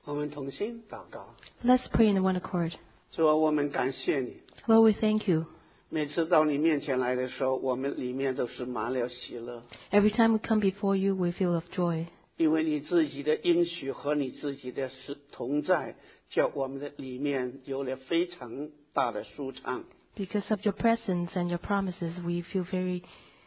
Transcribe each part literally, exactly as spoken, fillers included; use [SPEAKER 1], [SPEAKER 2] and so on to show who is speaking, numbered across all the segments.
[SPEAKER 1] 我们同心祷告。
[SPEAKER 2] Let's pray in one accord.
[SPEAKER 1] 主啊，我们感谢你。
[SPEAKER 2] Lord, we thank you.
[SPEAKER 1] 每次到你面前来的时候，我们里面都是满了喜乐，
[SPEAKER 2] Every time we come before you, we feel of joy.
[SPEAKER 1] 因为你自己的应许和你自己的同在，叫我们的里面有了非常大的舒畅。
[SPEAKER 2] Because of your presence and your promises, we feel very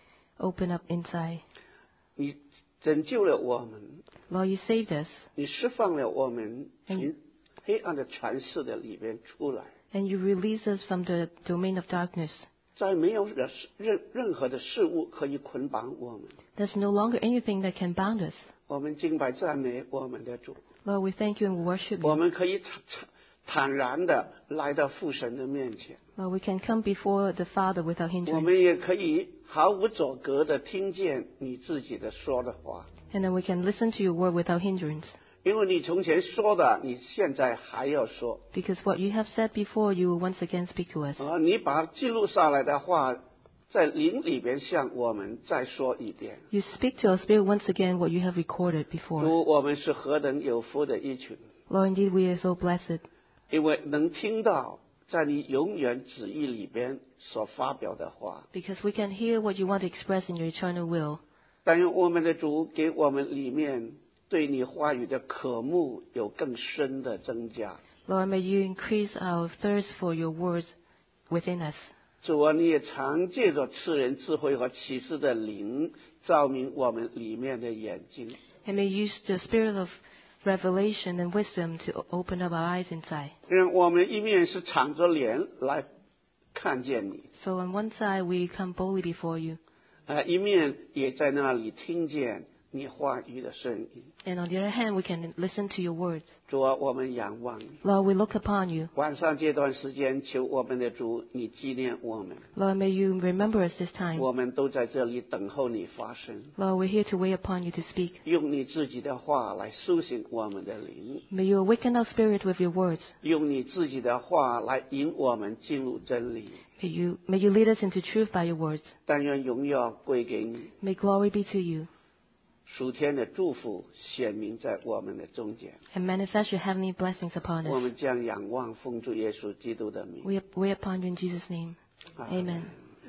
[SPEAKER 2] open up inside.
[SPEAKER 1] 你拯救了我们，
[SPEAKER 2] Lord, you saved us,
[SPEAKER 1] 你释放了我们从黑暗的权势的里边出来，
[SPEAKER 2] and you release us from the domain of darkness.
[SPEAKER 1] 再没有任任任何的事物可以捆绑我们。
[SPEAKER 2] There's no longer anything that can bound us.
[SPEAKER 1] 我们敬拜赞美我们的主，
[SPEAKER 2] Lord, we thank you and we worship
[SPEAKER 1] 我
[SPEAKER 2] you.
[SPEAKER 1] 们可以坦坦坦然的来到父神的面前，
[SPEAKER 2] Lord, we can come before the Father without
[SPEAKER 1] 我
[SPEAKER 2] hindrance.
[SPEAKER 1] 们也可以毫无阻隔的听见你自己的说的话，
[SPEAKER 2] And then we can listen to your word without hindrance.
[SPEAKER 1] 因为你从前说的，你现在还要说。
[SPEAKER 2] Because what you have said before, you will once again speak to us.
[SPEAKER 1] 啊，你把记录下来的话，在灵里边向我们再说一遍。
[SPEAKER 2] You speak to our spirit once again what you have recorded before.
[SPEAKER 1] 主，我们是何等有福的一群，
[SPEAKER 2] Lord, indeed we are so blessed
[SPEAKER 1] 因为能听到在你永远旨意里边所发表的话。
[SPEAKER 2] because we can hear what you want to express in your eternal will.
[SPEAKER 1] 但愿我们的主给我们里面对你话语的渴慕有更深的增加。
[SPEAKER 2] Lord, may you increase our thirst for your words within us.
[SPEAKER 1] 主啊，你也常借着赐人智慧和启示的灵，照明我们里面的眼睛。
[SPEAKER 2] And may you use the spirit of revelation and wisdom to open up our eyes inside.
[SPEAKER 1] 让我们一面是敞着脸来看见你，
[SPEAKER 2] So on one side we come boldly before you,
[SPEAKER 1] 呃，一面也在那里听见你话语的声音。
[SPEAKER 2] and on the other hand we can listen to your words.
[SPEAKER 1] 主啊，我们仰望你。
[SPEAKER 2] Lord, we look upon you.
[SPEAKER 1] 晚上这段时间，求我们的主，你纪念我们，
[SPEAKER 2] Lord, may you remember us this time.
[SPEAKER 1] 我们都在这里等候你发声，
[SPEAKER 2] Lord, we're here to wait upon you to speak.
[SPEAKER 1] 用你自己的话来苏醒我们的灵，
[SPEAKER 2] May you awaken our spirit with your words.
[SPEAKER 1] 用你自己的话来引我们进入真理。
[SPEAKER 2] May you, may you lead us into truth by your words.
[SPEAKER 1] 但愿荣耀归给你，
[SPEAKER 2] May glory be to you,
[SPEAKER 1] 属天的祝福显明在我们的中间。
[SPEAKER 2] and manifest your heavenly blessings upon
[SPEAKER 1] 我
[SPEAKER 2] us.
[SPEAKER 1] 们将仰望奉主耶稣基督的名。
[SPEAKER 2] We wait upon you in Jesus' name. Amen.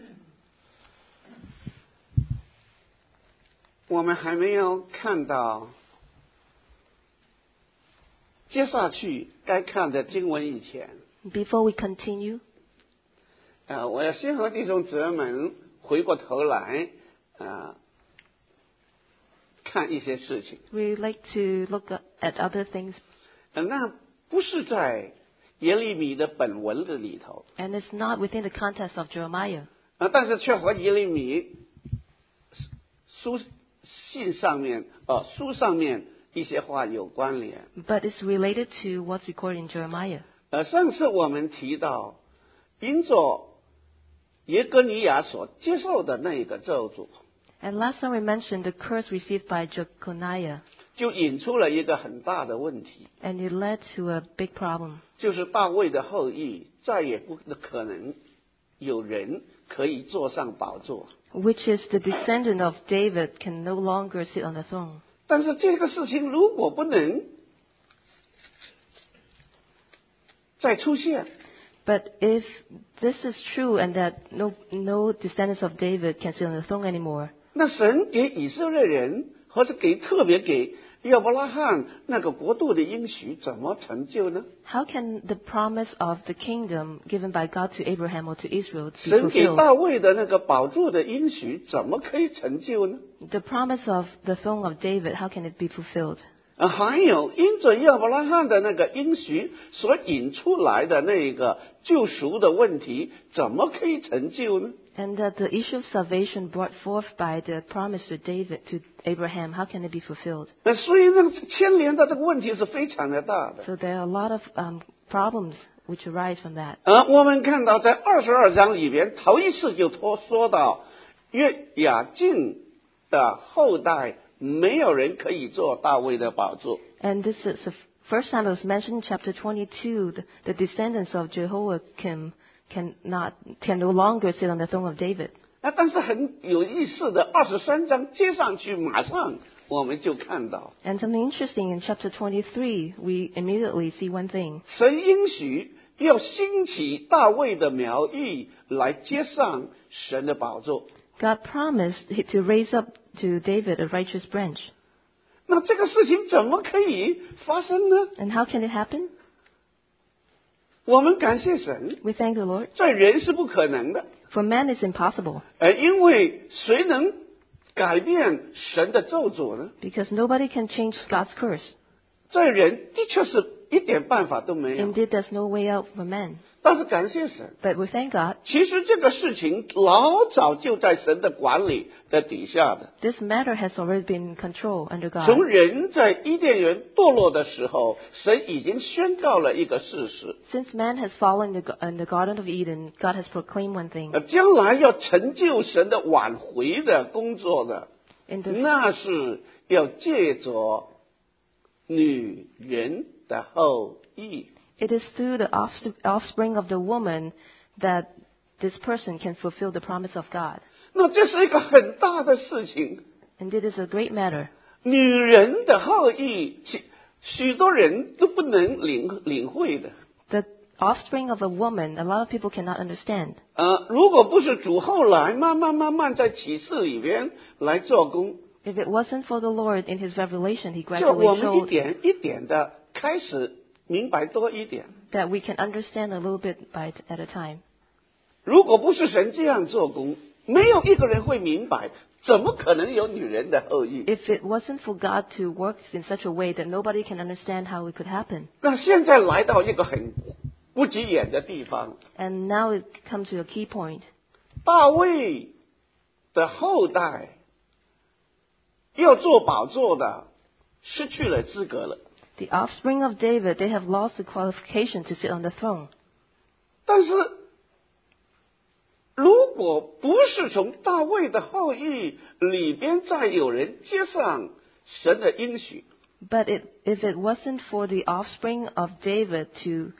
[SPEAKER 1] 我们还没有看到接下去该看的经文以前，
[SPEAKER 2] Before we continue,
[SPEAKER 1] 呃，我要先和弟兄姊妹们回过头来，呃，看一些事情。
[SPEAKER 2] we like to look at other things,
[SPEAKER 1] 呃，那不是在耶利米的本文的里头，
[SPEAKER 2] and it's not within the context of Jeremiah,
[SPEAKER 1] 呃，但是却和耶利米书信上面，呃，书上面一些话有关联。
[SPEAKER 2] but it's related to what's recorded in Jeremiah.
[SPEAKER 1] 呃，上次我们提到，因着耶哥尼亚所接受的那个咒诅，
[SPEAKER 2] And last time we mentioned the curse received by Jeconiah,
[SPEAKER 1] 就引出了一个很大的问题，
[SPEAKER 2] and it led to a big problem,
[SPEAKER 1] 就是大卫的后裔再也不可能有人可以坐上宝座。
[SPEAKER 2] which is the descendant of David can no longer sit on the throne.
[SPEAKER 1] 但是这个事情如果不能再出现，
[SPEAKER 2] But if this is true and that no, no descendants of David can sit on the throne anymore,
[SPEAKER 1] 那神给以色列人，或者给特别给亚伯拉罕那个国度的应许怎么成就呢？
[SPEAKER 2] how can the promise of the kingdom given by God to Abraham or to Israel be
[SPEAKER 1] 神给
[SPEAKER 2] fulfilled?
[SPEAKER 1] 大卫的那个宝座的应许怎么可以成就呢？
[SPEAKER 2] The promise of the throne of David, how can it be fulfilled?
[SPEAKER 1] 啊，还有因着亚伯拉罕的那个应许所引出来的那个救赎的问题，怎么可以成就呢？
[SPEAKER 2] And that the issue of salvation brought forth by the promise to David, to Abraham, how can it be fulfilled?
[SPEAKER 1] 呃，所以那个牵连的这个问题是非常的大的。
[SPEAKER 2] So there are a lot of um, problems which arise from that.
[SPEAKER 1] 呃，我们看到在二十二章里边，头一次就说说到约雅敬的后代，没有人可以做大卫的宝座。
[SPEAKER 2] And this is the first time it was mentioned in chapter twenty-two, the, the descendants of Jehoiakim can not, can no longer sit on the throne of David.
[SPEAKER 1] 啊，但是很有意思的，二十三章接上去，马上我们就看到，
[SPEAKER 2] And something interesting in chapter twenty-three, we immediately see one thing.
[SPEAKER 1] 神应许要兴起大卫的苗裔来接上神的宝座。
[SPEAKER 2] God promised to raise up to David a righteous branch.
[SPEAKER 1] 那这个事情怎么可以发生呢？
[SPEAKER 2] And how can it happen?
[SPEAKER 1] 我们感谢神，
[SPEAKER 2] We thank the Lord.
[SPEAKER 1] 在人是不可能的，
[SPEAKER 2] For man it's impossible,
[SPEAKER 1] 呃，因为谁能改变神的咒诅呢？
[SPEAKER 2] because nobody can change God's curse.
[SPEAKER 1] 在人的确是一点办法都没有，
[SPEAKER 2] Indeed, there's no way out for man.
[SPEAKER 1] 但是感谢神，
[SPEAKER 2] But we thank God.
[SPEAKER 1] 其实这个事情老早就在神的管理的底下的。
[SPEAKER 2] This matter has already been in control under
[SPEAKER 1] 从
[SPEAKER 2] God.
[SPEAKER 1] 人在伊甸园堕落的时候，神已经宣告了一个事实，
[SPEAKER 2] Since man has fallen in the, in the Garden of Eden, God has proclaimed one thing.
[SPEAKER 1] 呃，将来要成就神的挽回的工作的，
[SPEAKER 2] In the,
[SPEAKER 1] 那是要借着女人的后裔。
[SPEAKER 2] it is through the offs- offspring of the woman that this person can fulfill the promise of God.
[SPEAKER 1] 那这是一个很大的事情。
[SPEAKER 2] And it is a great matter.
[SPEAKER 1] 女人的后裔，许许多人都不能领领会的。
[SPEAKER 2] The offspring of a woman, a lot of people cannot understand.
[SPEAKER 1] 呃，如果不是主后来慢慢慢慢在启示里边来做工，
[SPEAKER 2] If it wasn't for the Lord in His revelation, He
[SPEAKER 1] 就我
[SPEAKER 2] gradually
[SPEAKER 1] 们一
[SPEAKER 2] showed
[SPEAKER 1] 点一点的开始明白多一点。
[SPEAKER 2] that we can understand a little bit by at a time.
[SPEAKER 1] 如果不是神这样做工，没有一个人会明白，怎么可能有女人的后裔？
[SPEAKER 2] If it wasn't for God to work in such a way that nobody can understand how it could happen.
[SPEAKER 1] 那现在来到一个很不起眼的地方，
[SPEAKER 2] And now it comes to a key point.
[SPEAKER 1] 大卫的后代要做宝座的，失去了资格了。
[SPEAKER 2] The offspring of David, they have lost the qualification to sit on the throne.
[SPEAKER 1] 但是，如果不是从大卫的后裔里边再有人接上神的应许，
[SPEAKER 2] But it, if it wasn't for the offspring of David to,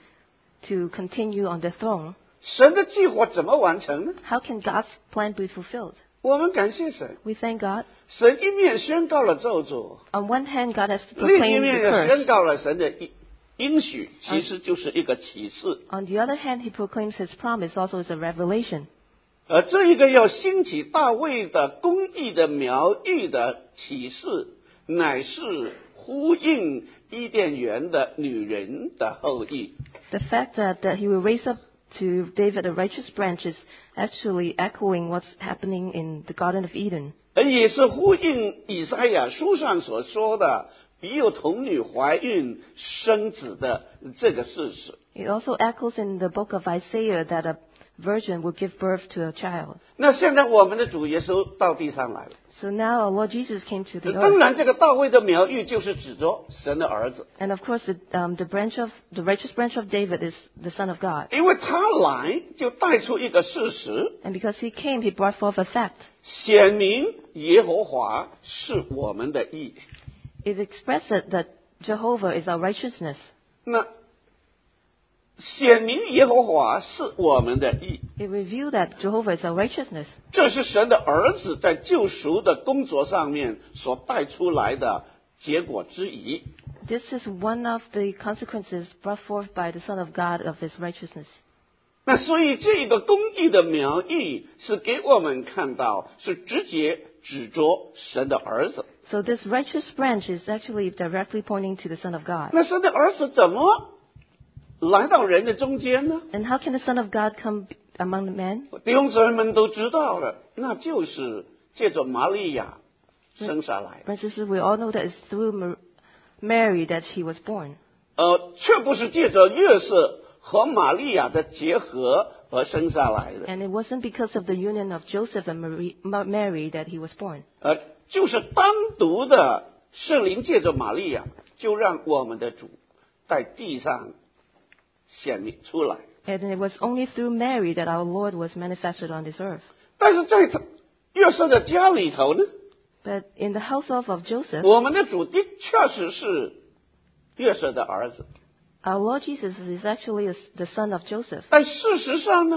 [SPEAKER 2] to continue on the throne,
[SPEAKER 1] 神的计划怎么完成呢？
[SPEAKER 2] how can God's plan be fulfilled?
[SPEAKER 1] 我们感谢神，
[SPEAKER 2] We thank God.
[SPEAKER 1] 神一面宣告了咒诅，
[SPEAKER 2] On one hand, God has
[SPEAKER 1] 另一
[SPEAKER 2] proclaimed
[SPEAKER 1] 面
[SPEAKER 2] the
[SPEAKER 1] 也宣
[SPEAKER 2] curse.
[SPEAKER 1] 告了神的应应许，其实就是一个启示。
[SPEAKER 2] On the other hand, He proclaims His promise also as a revelation.
[SPEAKER 1] 而这一个要兴起大卫的公义的苗裔的启示，乃是呼应伊甸园的女人的后裔。
[SPEAKER 2] The fact that, that He will raise up to David a righteous branch is actually echoing what's happening in the Garden of Eden.
[SPEAKER 1] 而也是呼应以赛亚书上所说的必有童女怀孕生子的这个事实。
[SPEAKER 2] It also echoes in the book of Isaiah that a virgin will give birth to a child.
[SPEAKER 1] 那现在我们的主耶稣到地上来了，
[SPEAKER 2] So now our Lord Jesus came to the
[SPEAKER 1] 当
[SPEAKER 2] earth.
[SPEAKER 1] 然这个大卫的苗裔就是指着神的儿子，
[SPEAKER 2] And of course, the, um, the branch of the righteous branch of David is the Son of God.
[SPEAKER 1] 因为他来就带出一个事实，
[SPEAKER 2] And because he came, he brought forth a fact.
[SPEAKER 1] 显明耶和华是我们的义。
[SPEAKER 2] It expressed that Jehovah is our righteousness.
[SPEAKER 1] 那显明耶和华是我们的义，
[SPEAKER 2] It revealed that Jehovah is our righteousness.
[SPEAKER 1] 这是神的儿子在救赎的工作上面所带出来的结果之一。
[SPEAKER 2] This is one of the consequences brought forth by the Son of God of his righteousness.
[SPEAKER 1] 那所以这个公义的苗裔是给我们看到，是直接指着神的儿子。
[SPEAKER 2] So this righteous branch is actually directly pointing to the Son of God.
[SPEAKER 1] 那神的儿子怎么来到人的中间呢？
[SPEAKER 2] And how can the Son of God come among the men?
[SPEAKER 1] 弟兄姊妹们都知道了，那就是借着玛利亚生下来的，
[SPEAKER 2] Brothers and sisters, we all know that it's through Mar- Mary that he was born.
[SPEAKER 1] 呃，却不是借着约瑟和玛利亚的结合而生下来的，
[SPEAKER 2] And it wasn't because of the union of Joseph and Marie, Ma- Mary that he was born.
[SPEAKER 1] 呃，就是单独的圣灵借着玛利亚，就让我们的主在地上显明出来。
[SPEAKER 2] And it was only through Mary that our Lord was manifested on this earth.
[SPEAKER 1] 但是在他约瑟的家里头呢，
[SPEAKER 2] But in the household of Joseph,
[SPEAKER 1] 我们的主的确实是约瑟的儿子，
[SPEAKER 2] our Lord Jesus is actually a- the son of Joseph.
[SPEAKER 1] 但事实上呢，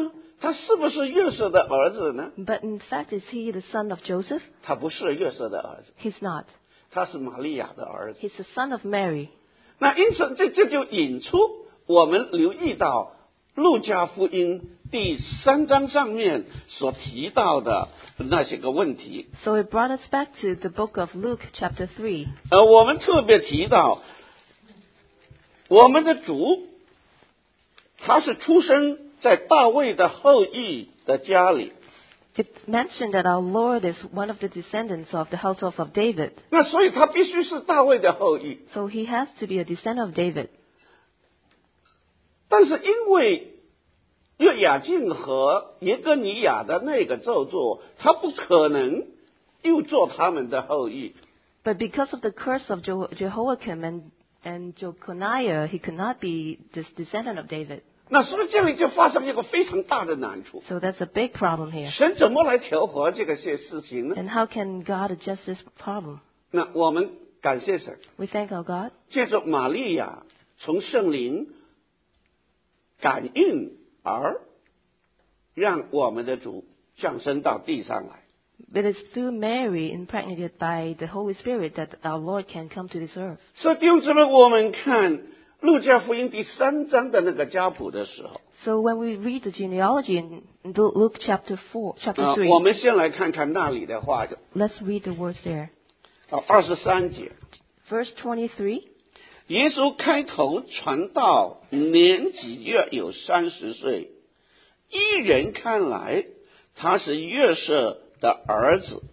[SPEAKER 1] 他是不是约瑟的儿子呢？
[SPEAKER 2] But in fact, is he the son of Joseph?
[SPEAKER 1] 他不是约瑟的儿子，
[SPEAKER 2] He's not.
[SPEAKER 1] 他是玛利亚的儿子。
[SPEAKER 2] He's the son of Mary.
[SPEAKER 1] 那因此这这就引出我们留意到路加福音第三章上面所提到的那些个问题。
[SPEAKER 2] So it brought us back to the book of Luke, chapter three.
[SPEAKER 1] 呃，我们特别提到我们的主，他是出生在大卫的后裔的家里。
[SPEAKER 2] It's mentioned that our Lord is one of the descendants of the household of David.
[SPEAKER 1] 那所以他必须是大卫的后裔。
[SPEAKER 2] So he has to be a descendant of David.
[SPEAKER 1] 但是因为约雅敬和耶哥尼亚的那个咒诅，他不可能又做他们的后裔。
[SPEAKER 2] But because of the curse of Je- Jehoiakim and, and Jeconiah, he could not be this descendant of David.
[SPEAKER 1] 那所以这里就发生一个非常大的难处。
[SPEAKER 2] So that's a big problem here.
[SPEAKER 1] 神怎么来调和这个些事情呢？
[SPEAKER 2] And how can God adjust this problem?
[SPEAKER 1] 那我们感谢神，
[SPEAKER 2] We thank our God.
[SPEAKER 1] 借着玛利亚从圣灵感应而让我们的主降生到地上来。
[SPEAKER 2] It is through Mary, impregnated by the Holy Spirit, that our Lord can come to this earth.
[SPEAKER 1] 所以弟兄姊妹，我们看路加福音第三章的那个家谱的时候，
[SPEAKER 2] So when we read the genealogy in Lu- Luke chapter four,
[SPEAKER 1] 啊
[SPEAKER 2] chapter，three,
[SPEAKER 1] 我们先来看看那里的话，
[SPEAKER 2] let's read the words there.
[SPEAKER 1] 啊，二十三节，
[SPEAKER 2] Verse twenty-three.
[SPEAKER 1] 耶稣开头传道，年纪约有三十岁，一人看来他是约瑟的儿子。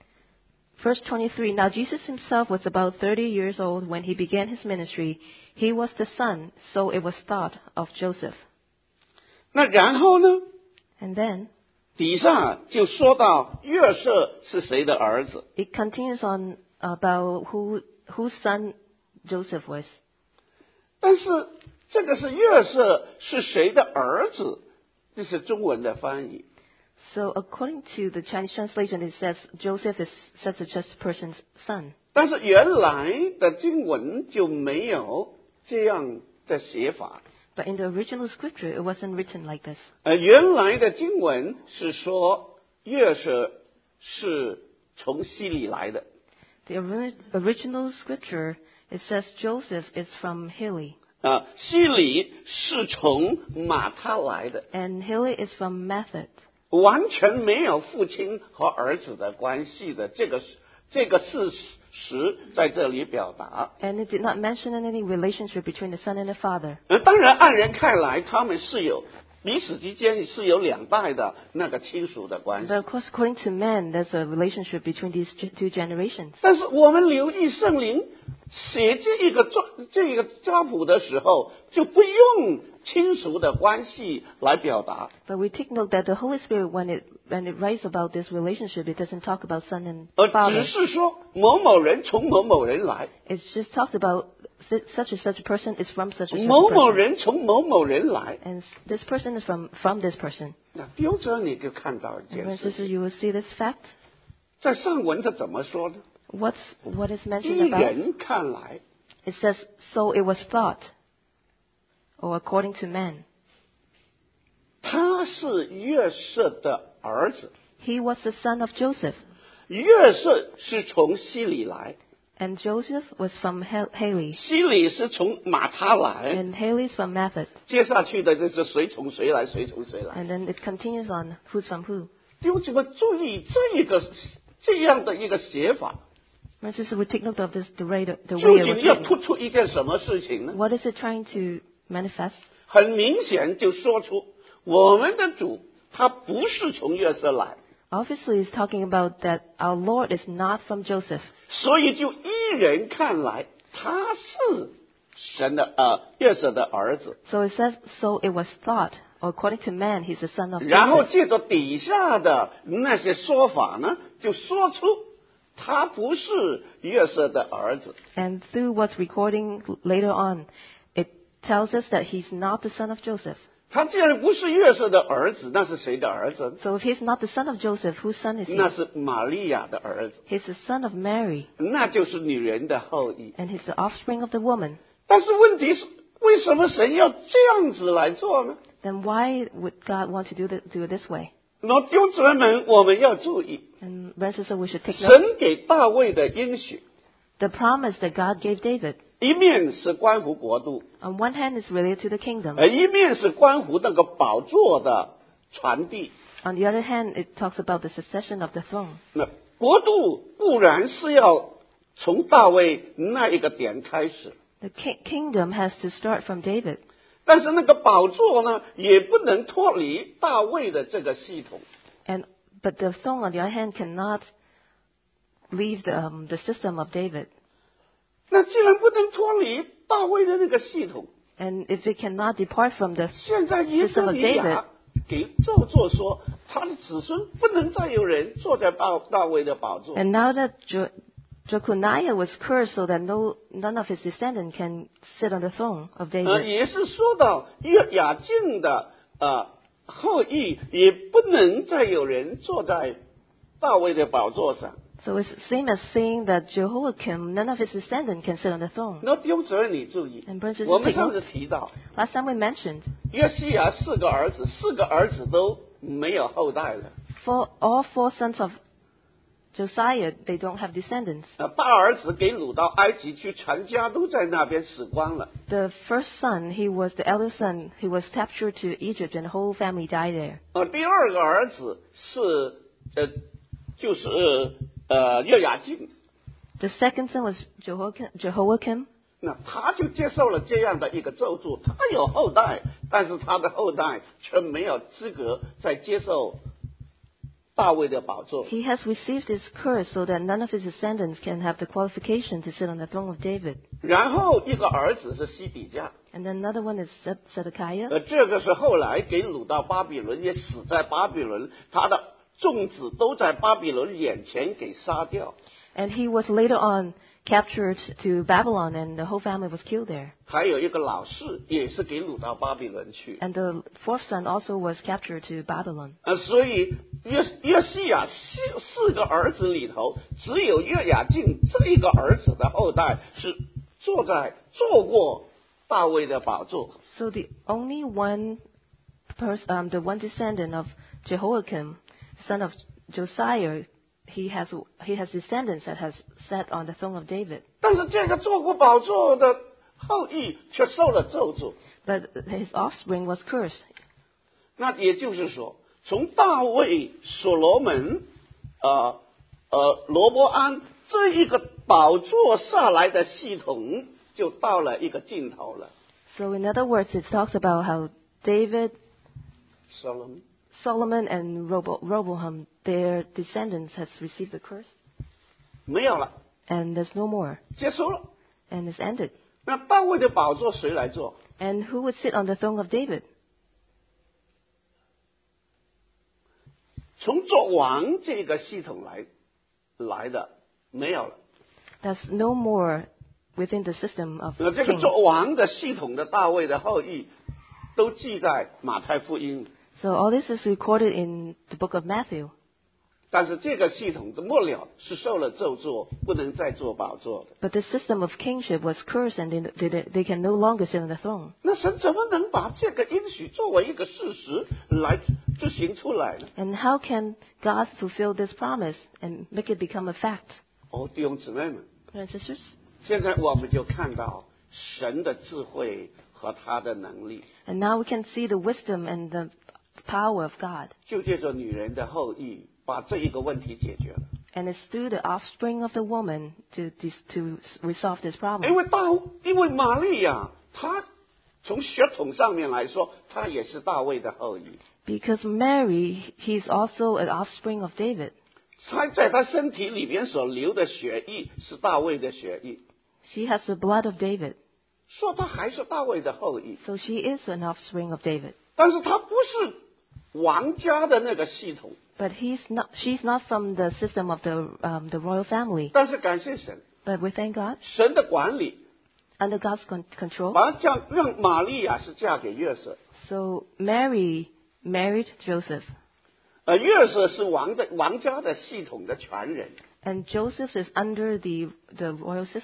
[SPEAKER 2] Verse twenty-three. Now Jesus himself was about thirty years old when he began his ministry. He was the son, so it was thought, of Joseph.
[SPEAKER 1] 那然后呢，
[SPEAKER 2] And then
[SPEAKER 1] 底下就说到约瑟是谁的儿子？
[SPEAKER 2] it continues on about who whose son Joseph was.
[SPEAKER 1] 但是这个是约瑟是谁的儿子？这是中文的翻译。
[SPEAKER 2] So according to the Chinese translation, it says Joseph is such and such person's son.
[SPEAKER 1] 但是原来的经文就没有这样的写法。
[SPEAKER 2] But in the original scripture, it wasn't written like this.
[SPEAKER 1] 呃，原来的经文是说约瑟是从西里来的。
[SPEAKER 2] The ori- original scripture, it says Joseph is from Heli,
[SPEAKER 1] 啊，西里是从马他来的，
[SPEAKER 2] and Heli is from Method.
[SPEAKER 1] 完全没有父亲和儿子的关系的这个这个事实在这里表达。
[SPEAKER 2] And it did not mention any relationship between the son and the father.
[SPEAKER 1] 呃，当然，按人看来，他们是有彼此之间是有两代的那个亲属的关系。
[SPEAKER 2] But of course, according to men, there's a relationship between these ge- two generations.
[SPEAKER 1] 但是我们留意圣灵写这一个作这个家谱的时候，就不用亲属的关系来表达，
[SPEAKER 2] But we take note that the Holy Spirit, when it when it writes about this relationship, it doesn't talk about son and
[SPEAKER 1] 而只
[SPEAKER 2] father.
[SPEAKER 1] 是说某某人从某某人来，
[SPEAKER 2] It just talks about si- such and such a person is from such and such
[SPEAKER 1] 某
[SPEAKER 2] a
[SPEAKER 1] 某
[SPEAKER 2] person.
[SPEAKER 1] 人从某某人来。
[SPEAKER 2] And this person is from, from this person.
[SPEAKER 1] 那丢着你就看到一
[SPEAKER 2] And
[SPEAKER 1] 件
[SPEAKER 2] brothers and
[SPEAKER 1] 事
[SPEAKER 2] sisters, you will see this fact.
[SPEAKER 1] 在上文它怎么说呢？
[SPEAKER 2] What's, what is
[SPEAKER 1] 一
[SPEAKER 2] mentioned about?
[SPEAKER 1] 人看来，
[SPEAKER 2] It says, so it was thought, or according to men.
[SPEAKER 1] 他是约瑟的儿子，
[SPEAKER 2] He was the son of Joseph,
[SPEAKER 1] 约瑟是从西里来，
[SPEAKER 2] and Joseph was from Hel- Heli,
[SPEAKER 1] 西里是从马他来，
[SPEAKER 2] and Heli is from Method.
[SPEAKER 1] 接下去的就是谁从谁来，谁从谁来。
[SPEAKER 2] And then it continues on who's from who.
[SPEAKER 1] 弟兄姊妹，注意这一个这样的一个写法，
[SPEAKER 2] Brothers and sisters, we take note of this, the way, the
[SPEAKER 1] 究
[SPEAKER 2] way it
[SPEAKER 1] 竟
[SPEAKER 2] was
[SPEAKER 1] 要
[SPEAKER 2] written.
[SPEAKER 1] 突出一件什么事情呢？
[SPEAKER 2] What is it trying to manifest?
[SPEAKER 1] 很明显就说出我们的主他不是从约瑟来，
[SPEAKER 2] Obviously, it's talking about that our Lord is not from Joseph.
[SPEAKER 1] 所以就依人看来他是神的呃约瑟的儿子。
[SPEAKER 2] So it says, so it was thought, or according to man, he's the son of
[SPEAKER 1] 然后
[SPEAKER 2] Joseph.
[SPEAKER 1] 借着底下的那些说法呢，就说出他不是约瑟的儿子。
[SPEAKER 2] And through what's recording later on, it tells us that he's not the son of Joseph.
[SPEAKER 1] 他既然不是约瑟的儿子，那是谁的儿子？
[SPEAKER 2] So if he's not the son of Joseph, whose son is he?
[SPEAKER 1] 那是玛利亚的儿子，
[SPEAKER 2] He's the son of Mary,
[SPEAKER 1] 那就是女人的后裔。
[SPEAKER 2] and he's the offspring of the woman.
[SPEAKER 1] 但是问题是，为什么神要这样子来做呢？
[SPEAKER 2] then why would God want to do, the, do it this way?
[SPEAKER 1] 那弟兄姊妹们，我们要注意，
[SPEAKER 2] And brothers and sisters, we should take note.
[SPEAKER 1] 神给大卫的应许，
[SPEAKER 2] The promise that God gave David,
[SPEAKER 1] 一面是关乎国度，
[SPEAKER 2] on one hand, is related to the kingdom.
[SPEAKER 1] 而一面是关乎那个宝座的传递。
[SPEAKER 2] On the other hand, it talks about the succession of the throne.
[SPEAKER 1] 那国度固然是要从大卫那一个点开始，
[SPEAKER 2] The ki- kingdom has to start from David.
[SPEAKER 1] 但是那个宝座呢，也不能脱离大卫的这个系统。
[SPEAKER 2] And, but the throne, on the other hand, cannot leave the, um, the system of David.
[SPEAKER 1] 那既然不能脱离大卫的那个系统，
[SPEAKER 2] And if it cannot depart from the
[SPEAKER 1] 现在耶稣利亚给咒作说，他的子孙不能再有人坐在大大卫的宝座。
[SPEAKER 2] And now that jo- Jeconiah was cursed so that no, none of his descendants can sit on the throne of
[SPEAKER 1] 呃，
[SPEAKER 2] David.
[SPEAKER 1] 也是说到约雅敬的呃后裔，也不能再有人坐在大卫的宝座上。
[SPEAKER 2] So it's the same as saying that Jehoiakim, none of his descendants can sit on the throne.
[SPEAKER 1] 那弟兄姊妹，你注意
[SPEAKER 2] And brothers and，
[SPEAKER 1] 我们
[SPEAKER 2] sisters,
[SPEAKER 1] 上
[SPEAKER 2] take
[SPEAKER 1] 次提到
[SPEAKER 2] Last time we mentioned,
[SPEAKER 1] 约西亚四个儿子，四个儿子都没有后代了。
[SPEAKER 2] for all four sons of Josiah, they don't have descendants.
[SPEAKER 1] 呃，大儿子给掳到埃及去，全家都在那边死光了。
[SPEAKER 2] The first son, he was the eldest son, he was captured to Egypt and the whole family died there.
[SPEAKER 1] 呃，第二个儿子是呃，就是呃约雅敬，
[SPEAKER 2] The second son was Jehoiakim, Jehoiakim.
[SPEAKER 1] 那他就接受了这样的一个咒诅，他有后代，但是他的后代却没有资格再接受大卫的宝座。
[SPEAKER 2] He has received this curse so that none of his descendants can have the qualification to sit on the throne of David.
[SPEAKER 1] 然后一个儿子是西底家，
[SPEAKER 2] And then another one is Zed- Zedekiah.
[SPEAKER 1] 呃，这个是后来给掳到巴比伦，也死在巴比伦，他的众子都在巴比伦眼前给杀掉。
[SPEAKER 2] And he was later on captured to Babylon and the whole family was killed there.
[SPEAKER 1] 还有一个老四也是给掳到巴比伦去。
[SPEAKER 2] And the fourth son also was captured to Babylon.
[SPEAKER 1] 呃，所以约约西亚四四个儿子里头，只有约雅敬这一个儿子的后代是坐在坐过大卫的宝座。
[SPEAKER 2] So the only one person, um, the one descendant of Jehoiakim, son of Josiah, he has he has descendants that has sat on the throne of David.
[SPEAKER 1] 但是这个坐过宝座的后裔却受了咒诅。
[SPEAKER 2] But his offspring was cursed.
[SPEAKER 1] 那也就是说，从大卫、所罗门、呃呃罗波安这一个宝座下来的系统，就到了一个尽头了。
[SPEAKER 2] So in other words, it talks about how David,
[SPEAKER 1] Solomon
[SPEAKER 2] Solomon, and Robo- Roboam, their descendants, has received the curse,
[SPEAKER 1] 没有了，
[SPEAKER 2] and there's no more,
[SPEAKER 1] 结束了。
[SPEAKER 2] and it's ended.
[SPEAKER 1] 那大卫的宝座谁来做？
[SPEAKER 2] And who would sit on the throne of David?
[SPEAKER 1] 从做王这个系统来来的没有了。
[SPEAKER 2] There's no more within the system of
[SPEAKER 1] 那这个
[SPEAKER 2] king.
[SPEAKER 1] 做王的系统的大卫的后裔，都记在马太福音。
[SPEAKER 2] So all this is recorded in the book of Matthew.
[SPEAKER 1] 但是这个系统的末了是受了咒诅，不能再做宝座的。
[SPEAKER 2] But the system of kingship was cursed, and they, they, they can no longer sit on the throne.
[SPEAKER 1] 那神怎么能把这个应许作为一个事实来执行出来呢？
[SPEAKER 2] And how can God fulfill this promise and make it become a fact?
[SPEAKER 1] 哦，弟兄姊妹们，
[SPEAKER 2] Brothers and sisters,
[SPEAKER 1] 现在我们就看到神的智慧和他的能力，
[SPEAKER 2] and now we can see the wisdom and the power of God.
[SPEAKER 1] 就借着女人的后裔，把这一个问题解决了。
[SPEAKER 2] And it's through the offspring of the woman to, this, to resolve this
[SPEAKER 1] 因
[SPEAKER 2] problem.
[SPEAKER 1] 为大，因为玛利亚，她从血统上面来说，她也是大卫的后裔。
[SPEAKER 2] Because Mary, he's also an offspring of David.
[SPEAKER 1] 她在她身体里边所流的血液是大卫的血液，
[SPEAKER 2] She has the blood of David.
[SPEAKER 1] 说她还是大卫的后裔，
[SPEAKER 2] So she is an offspring of David.
[SPEAKER 1] 但是她不是王家的那个系统。
[SPEAKER 2] But he's not, she's not from the system of the, um, the royal family.
[SPEAKER 1] 但是感谢神，
[SPEAKER 2] But we thank God,
[SPEAKER 1] 神的管理，
[SPEAKER 2] under God's con- control.
[SPEAKER 1] 把这样让玛利亚是嫁给约瑟，
[SPEAKER 2] So Mary married Joseph.
[SPEAKER 1] 呃，约瑟是王的王家的系统的传人，
[SPEAKER 2] And Joseph is under the, the royal system.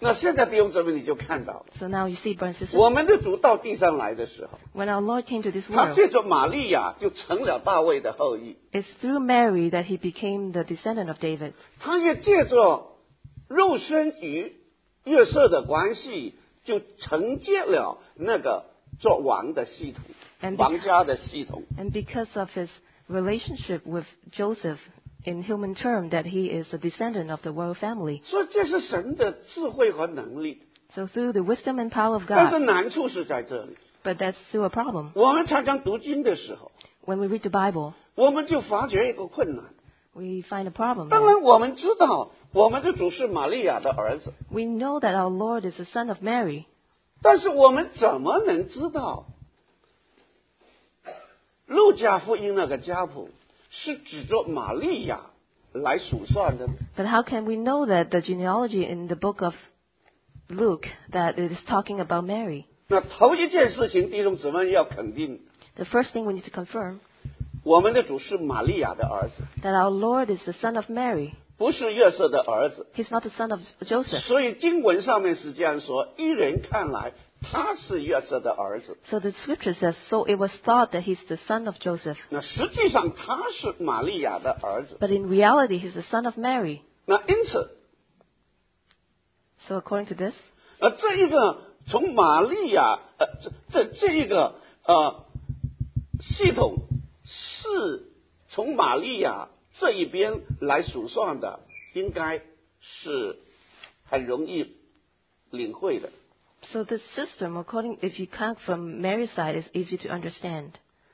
[SPEAKER 1] 那现在弟兄姊妹你就看到了，
[SPEAKER 2] So now you see, brothers and sisters,
[SPEAKER 1] 我们的主到地上来的时候，
[SPEAKER 2] when our Lord came to this
[SPEAKER 1] 他
[SPEAKER 2] world,
[SPEAKER 1] 借着玛利亚就成了大卫的后裔，
[SPEAKER 2] it's through Mary that he became the descendant of David.
[SPEAKER 1] 他也借着肉身与约瑟的关系，就承接了那个做王的系统，
[SPEAKER 2] And
[SPEAKER 1] 王家的系统。
[SPEAKER 2] And because of his relationship with Joseph, in human term, that he is a descendant of the royal family.
[SPEAKER 1] 所以这是神的智慧和能力，
[SPEAKER 2] So through the wisdom and power of
[SPEAKER 1] 但是
[SPEAKER 2] God,
[SPEAKER 1] 难处是在这里。
[SPEAKER 2] but that's still a problem.
[SPEAKER 1] 我们常常读经的时候，
[SPEAKER 2] When we read the Bible,
[SPEAKER 1] 我们就发觉一个困难。
[SPEAKER 2] we find a problem
[SPEAKER 1] 当
[SPEAKER 2] there.
[SPEAKER 1] 然，我们知道我们的主是玛利亚的儿子，
[SPEAKER 2] We know that our Lord is the son of Mary,
[SPEAKER 1] 但是我们怎么能知道路加福音那个家谱是指着玛利亚来数算的呢？
[SPEAKER 2] but how can we know that the genealogy in the book of Luke, that it is talking about Mary?
[SPEAKER 1] 那头一件事情，弟兄姊妹要肯定，
[SPEAKER 2] The first thing we need to confirm,
[SPEAKER 1] 我们的主是玛利亚的儿子，
[SPEAKER 2] that our Lord is the son of Mary.
[SPEAKER 1] 不是约瑟的儿子。
[SPEAKER 2] He's not the son of Joseph.
[SPEAKER 1] 所以经文上面是这样说：一人看来他是约瑟的儿子，
[SPEAKER 2] So the scripture says, so it was thought that he's the son of Joseph.
[SPEAKER 1] 那实际上他是玛利亚的儿子。
[SPEAKER 2] But in reality, he's the son of Mary.
[SPEAKER 1] 那因此，
[SPEAKER 2] So according to this,
[SPEAKER 1] 呃，这一个从玛利亚，呃，这这这一个呃系统是从玛利亚这一边来数算的，应该是很容易领会的。
[SPEAKER 2] so the system, according, if you count from Mary's side, is easy to understand.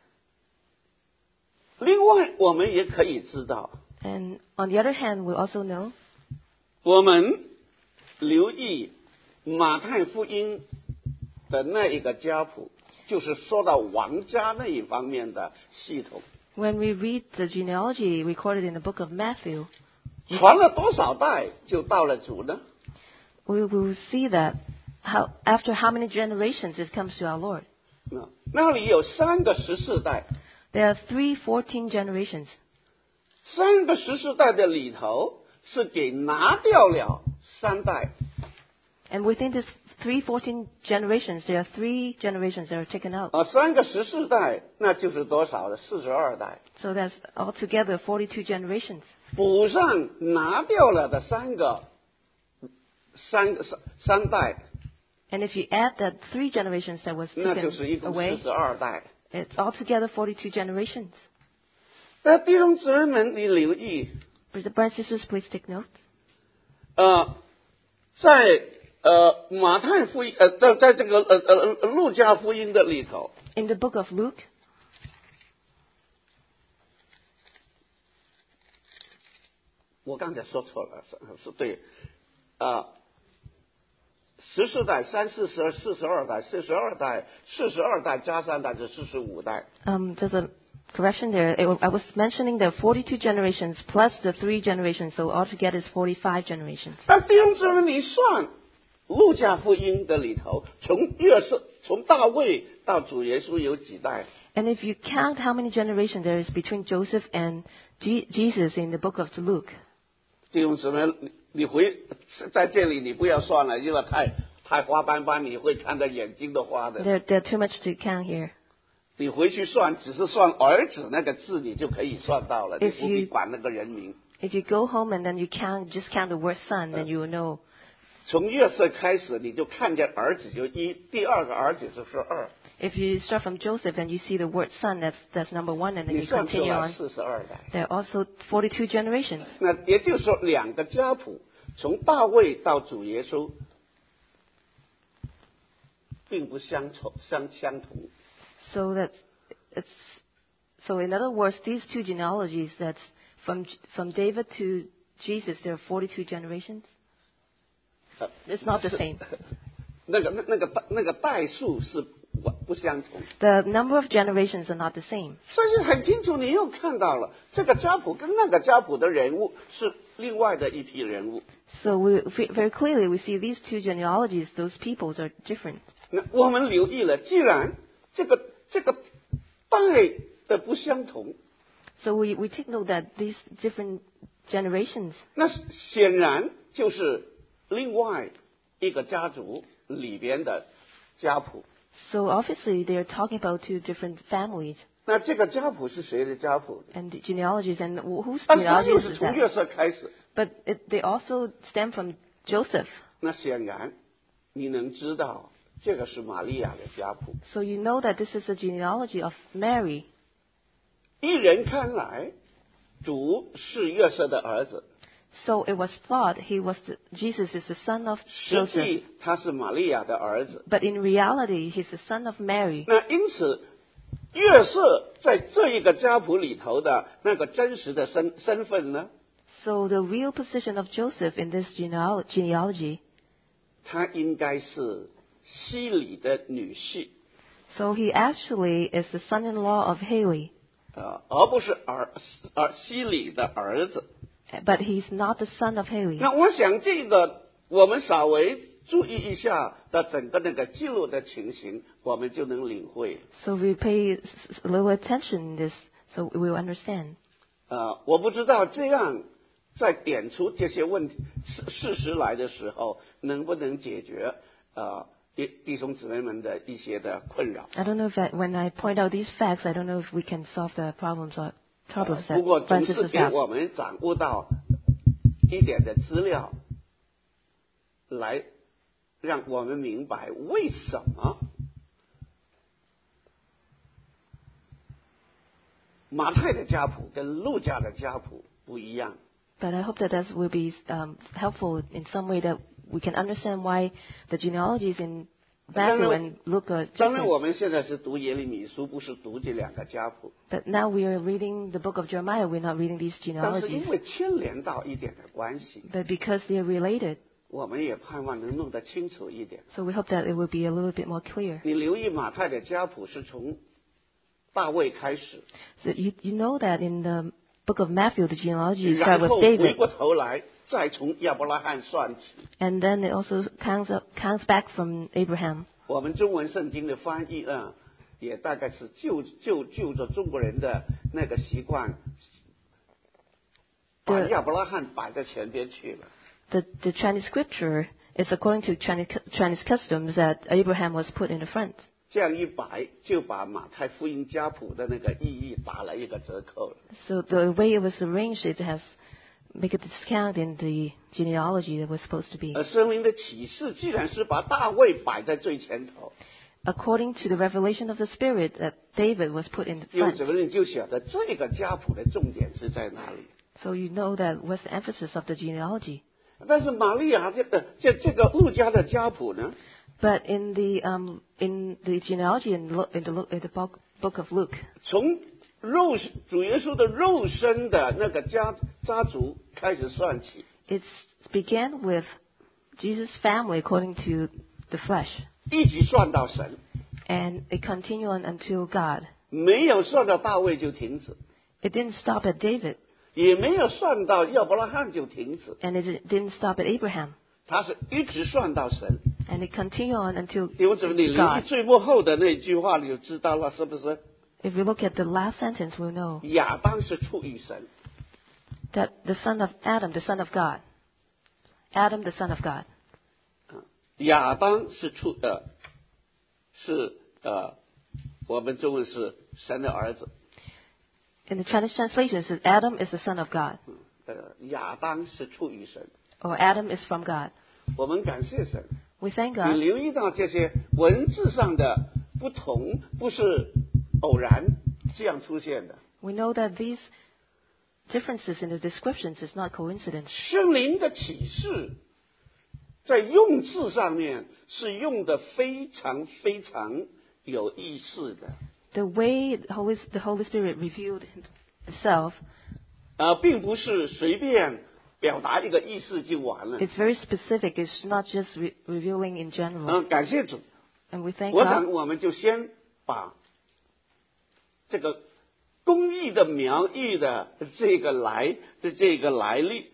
[SPEAKER 1] 另外，我们也可以知道，
[SPEAKER 2] And on the other hand, we also know
[SPEAKER 1] 我们留意马太福音的那一个家谱，就是说到王家那一方面的系统，
[SPEAKER 2] when we read the genealogy recorded in the book of Matthew,
[SPEAKER 1] 传了多少代就到了主呢？
[SPEAKER 2] we will see that how, after how many generations it comes to our Lord.
[SPEAKER 1] 那那里有三个十四代，
[SPEAKER 2] There are three fourteen generations.
[SPEAKER 1] 三个十四代的里头是给拿掉了三代，
[SPEAKER 2] And within this three fourteen generations, there are three generations that are taken out.
[SPEAKER 1] 啊，三个十四代那就是多少了？四十二代，
[SPEAKER 2] So that's altogether forty-two generations.
[SPEAKER 1] 补上拿掉了的三个三个三三代，
[SPEAKER 2] And if you add that three generations that was
[SPEAKER 1] 那就是一
[SPEAKER 2] taken
[SPEAKER 1] 共四
[SPEAKER 2] away,
[SPEAKER 1] 十二代。
[SPEAKER 2] it's altogether forty-two generations.
[SPEAKER 1] 那弟兄姊妹们，你留意，
[SPEAKER 2] Brothers and sisters, please take note.
[SPEAKER 1] 呃，在呃马太福音，呃，在在这个呃呃路加福音的里头，
[SPEAKER 2] In the book of Luke,
[SPEAKER 1] 我刚才说错了，是是对，啊、十四代、三四十二、四十二代、四十二代、四十二代加三代是四十五代。
[SPEAKER 2] um, there's a correction there. It, wa- I was mentioning there are forty-two generations plus the three generations, so altogether it's forty-five generations.
[SPEAKER 1] 但弟兄姊妹，你算路加福音的里头，从约瑟、从大卫到主耶稣有几代？
[SPEAKER 2] And if you count how many generations there is between Joseph and G- Jesus in the book of Luke,
[SPEAKER 1] 弟兄姊妹，你你回在这里你不要算了，因为太太花斑斑，你会看得眼睛都花的。
[SPEAKER 2] there, there are too much to count here.
[SPEAKER 1] 你回去算，只是算儿子那个字，你就可以算到了，你
[SPEAKER 2] If
[SPEAKER 1] 不必
[SPEAKER 2] you-
[SPEAKER 1] 管那个人名。
[SPEAKER 2] If you go home and then you count, just count the word son, then you will know.
[SPEAKER 1] 从约瑟开始，你就看见儿子就一，第二个儿子就是二，
[SPEAKER 2] If you start from Joseph and you see the word son, that's, that's number one, and then
[SPEAKER 1] 你
[SPEAKER 2] you
[SPEAKER 1] 算出
[SPEAKER 2] continue
[SPEAKER 1] 来
[SPEAKER 2] on.
[SPEAKER 1] 四十二代。
[SPEAKER 2] There are also forty-two generations.
[SPEAKER 1] 那也就是说，两个家谱从大卫到主耶稣，并不相同相相同。
[SPEAKER 2] So that it's so in other words, these two genealogies, that's from from David to Jesus, there are forty-two generations.
[SPEAKER 1] 呃
[SPEAKER 2] It's not the same.
[SPEAKER 1] 那个那那个那个代数是不不相同，
[SPEAKER 2] The number of generations are not the same.
[SPEAKER 1] 所以很清楚，你又看到了这个家谱跟那个家谱的人物是另外的一批人物。
[SPEAKER 2] So we very clearly we see these two genealogies; those peoples are different.
[SPEAKER 1] 那我们留意了，既然这个这个代的不相同，
[SPEAKER 2] So we, we take note that these different generations,
[SPEAKER 1] 那显然就是另外一个家族里边的家谱。
[SPEAKER 2] So obviously they're talking about two different families
[SPEAKER 1] 那这个家谱是谁的家谱？
[SPEAKER 2] and the genealogies, and whose
[SPEAKER 1] 啊，当然
[SPEAKER 2] genealogies
[SPEAKER 1] 是
[SPEAKER 2] is
[SPEAKER 1] 从
[SPEAKER 2] that?
[SPEAKER 1] 约瑟开始。
[SPEAKER 2] But it, they also stem from Joseph.
[SPEAKER 1] 那显然你能知道这个是玛利亚的家谱。
[SPEAKER 2] So you know that this is the genealogy of Mary.
[SPEAKER 1] 一人看来，主是约瑟的儿子，
[SPEAKER 2] So it was thought he was the, Jesus is the son of
[SPEAKER 1] 实
[SPEAKER 2] Joseph.
[SPEAKER 1] 际他是玛利亚的儿子。
[SPEAKER 2] But in reality, he's the son of Mary.
[SPEAKER 1] 那因此，约瑟在这一个家谱里头的那个真实的身身份呢，
[SPEAKER 2] So the real position of Joseph in this geneal- genealogy,
[SPEAKER 1] 他应该是希里的女婿，
[SPEAKER 2] so he actually is the son-in-law of Haley.
[SPEAKER 1] 呃，而不是儿儿希里的儿子。
[SPEAKER 2] But he's not the son of Haley.
[SPEAKER 1] 那我想这个我们稍微注意一下的整个那个记录的情形，我们就能领会。
[SPEAKER 2] So we pay s- s- a little attention in this, so we will understand.
[SPEAKER 1] 呃，我不知道这样在点出这些问题事事实来的时候，能不能解决呃弟弟兄姊妹们的一些的困扰。
[SPEAKER 2] I don't know if that, when I point out these facts, I don't know if we can solve the problems or
[SPEAKER 1] 呃
[SPEAKER 2] problems
[SPEAKER 1] 不过
[SPEAKER 2] that
[SPEAKER 1] 总
[SPEAKER 2] Francis
[SPEAKER 1] 是
[SPEAKER 2] has
[SPEAKER 1] 给
[SPEAKER 2] have.
[SPEAKER 1] 我们掌握到一点的资料，来让我们明白为什么马太的家谱跟路加的家谱不一样。
[SPEAKER 2] But I hope that that will be um, helpful in some way that we can understand why the genealogies in Matthew and Luke are
[SPEAKER 1] 当然，我
[SPEAKER 2] different.
[SPEAKER 1] 们现在是读耶利米书，不是读这两个家谱。
[SPEAKER 2] But now we are reading the book of Jeremiah, we're not reading these
[SPEAKER 1] 但是因
[SPEAKER 2] genealogies.
[SPEAKER 1] 为牵连到一点的关系，
[SPEAKER 2] But because they are related,
[SPEAKER 1] 我们也盼望能弄得清楚一点。
[SPEAKER 2] so we hope that it will be a little bit more clear.
[SPEAKER 1] 你留意马太的家谱是从大卫开始，
[SPEAKER 2] So you, you know that in the book of Matthew, the genealogy
[SPEAKER 1] 然
[SPEAKER 2] start with
[SPEAKER 1] 后回
[SPEAKER 2] David.
[SPEAKER 1] 过头来再从亚伯拉罕算起。
[SPEAKER 2] And then it also counts, up, counts back from Abraham.
[SPEAKER 1] 我们中文圣经的翻译呢，也大概是就就就着中国人的那个习惯，把
[SPEAKER 2] 对
[SPEAKER 1] 亚伯拉罕摆在前边去了。
[SPEAKER 2] The, the Chinese scripture is according to Chinese, Chinese customs that Abraham was put in the front.
[SPEAKER 1] 这样一摆，就把马太福音家谱的那个意义打了一个折扣了。
[SPEAKER 2] So the way it was arranged, it has make a discount in the genealogy that was supposed to be.
[SPEAKER 1] 而圣灵的启示既然是把大卫摆在最前头，
[SPEAKER 2] According to the revelation of the Spirit, that David was put in the
[SPEAKER 1] 用
[SPEAKER 2] front.
[SPEAKER 1] 怎么你就晓得这个家谱的重点是在哪里？
[SPEAKER 2] So you know that was the emphasis of the genealogy.
[SPEAKER 1] 但是玛利亚这个这这个路加的家谱呢，
[SPEAKER 2] But in the um, in the genealogy in, Lu- in the Lu- in the book, book of Luke,
[SPEAKER 1] 从肉主耶稣的肉身的那个家家族开始算起，
[SPEAKER 2] it began with Jesus' family according to the flesh,
[SPEAKER 1] 一直算到神，
[SPEAKER 2] and it continued on until God.
[SPEAKER 1] 没有算到大卫就停止，
[SPEAKER 2] It didn't stop at David,
[SPEAKER 1] 也没有算到亚伯拉罕就停止，
[SPEAKER 2] and it didn't stop at Abraham,
[SPEAKER 1] 他是一直算到神。
[SPEAKER 2] and it continued on until
[SPEAKER 1] 因为怎么你留意
[SPEAKER 2] God.
[SPEAKER 1] 最幕后的那句话，你就知道了，是不是？
[SPEAKER 2] If we look at the last sentence, we'll know
[SPEAKER 1] 亚当是出于神，
[SPEAKER 2] that the son of Adam, the son of God, Adam, the son of God,
[SPEAKER 1] 亚当是出呃是呃，我们中文是神的儿子，
[SPEAKER 2] in the Chinese translation, it says Adam is the son of God,
[SPEAKER 1] 呃，亚当是出于神。
[SPEAKER 2] or Adam is from God.
[SPEAKER 1] 我们感谢神。
[SPEAKER 2] We thank
[SPEAKER 1] 你
[SPEAKER 2] God.
[SPEAKER 1] 留意到这些文字上的不同，不是偶然这样出现的。
[SPEAKER 2] We know that these differences in the descriptions is not coincidence.
[SPEAKER 1] 圣灵的启示在用字上面是用的非常非常有意思的，
[SPEAKER 2] The way the Holy, the Holy Spirit revealed Himself,
[SPEAKER 1] 呃，并不是随便表达一个意思就完了。
[SPEAKER 2] it's very specific. It's not just re- revealing in general.
[SPEAKER 1] 嗯，感谢主。
[SPEAKER 2] And we thank
[SPEAKER 1] 我
[SPEAKER 2] God.
[SPEAKER 1] 想我们就先把这个公义的描译的这个来的这个来历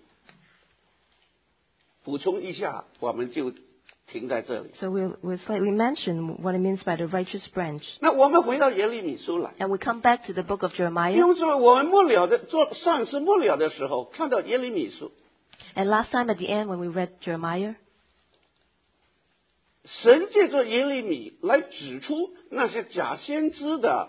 [SPEAKER 1] 补充一下，我们就停在这里。
[SPEAKER 2] So we'll, we'll slightly mention what it means by the righteous branch.
[SPEAKER 1] 那我们回到耶利米书来，
[SPEAKER 2] And we come back to the book of
[SPEAKER 1] 因
[SPEAKER 2] Jeremiah.
[SPEAKER 1] 为说我们末了的做上次末了的时候，看到耶利米书，
[SPEAKER 2] And last time at the end when we read Jeremiah,
[SPEAKER 1] 神借着耶利米来指出那些假先知的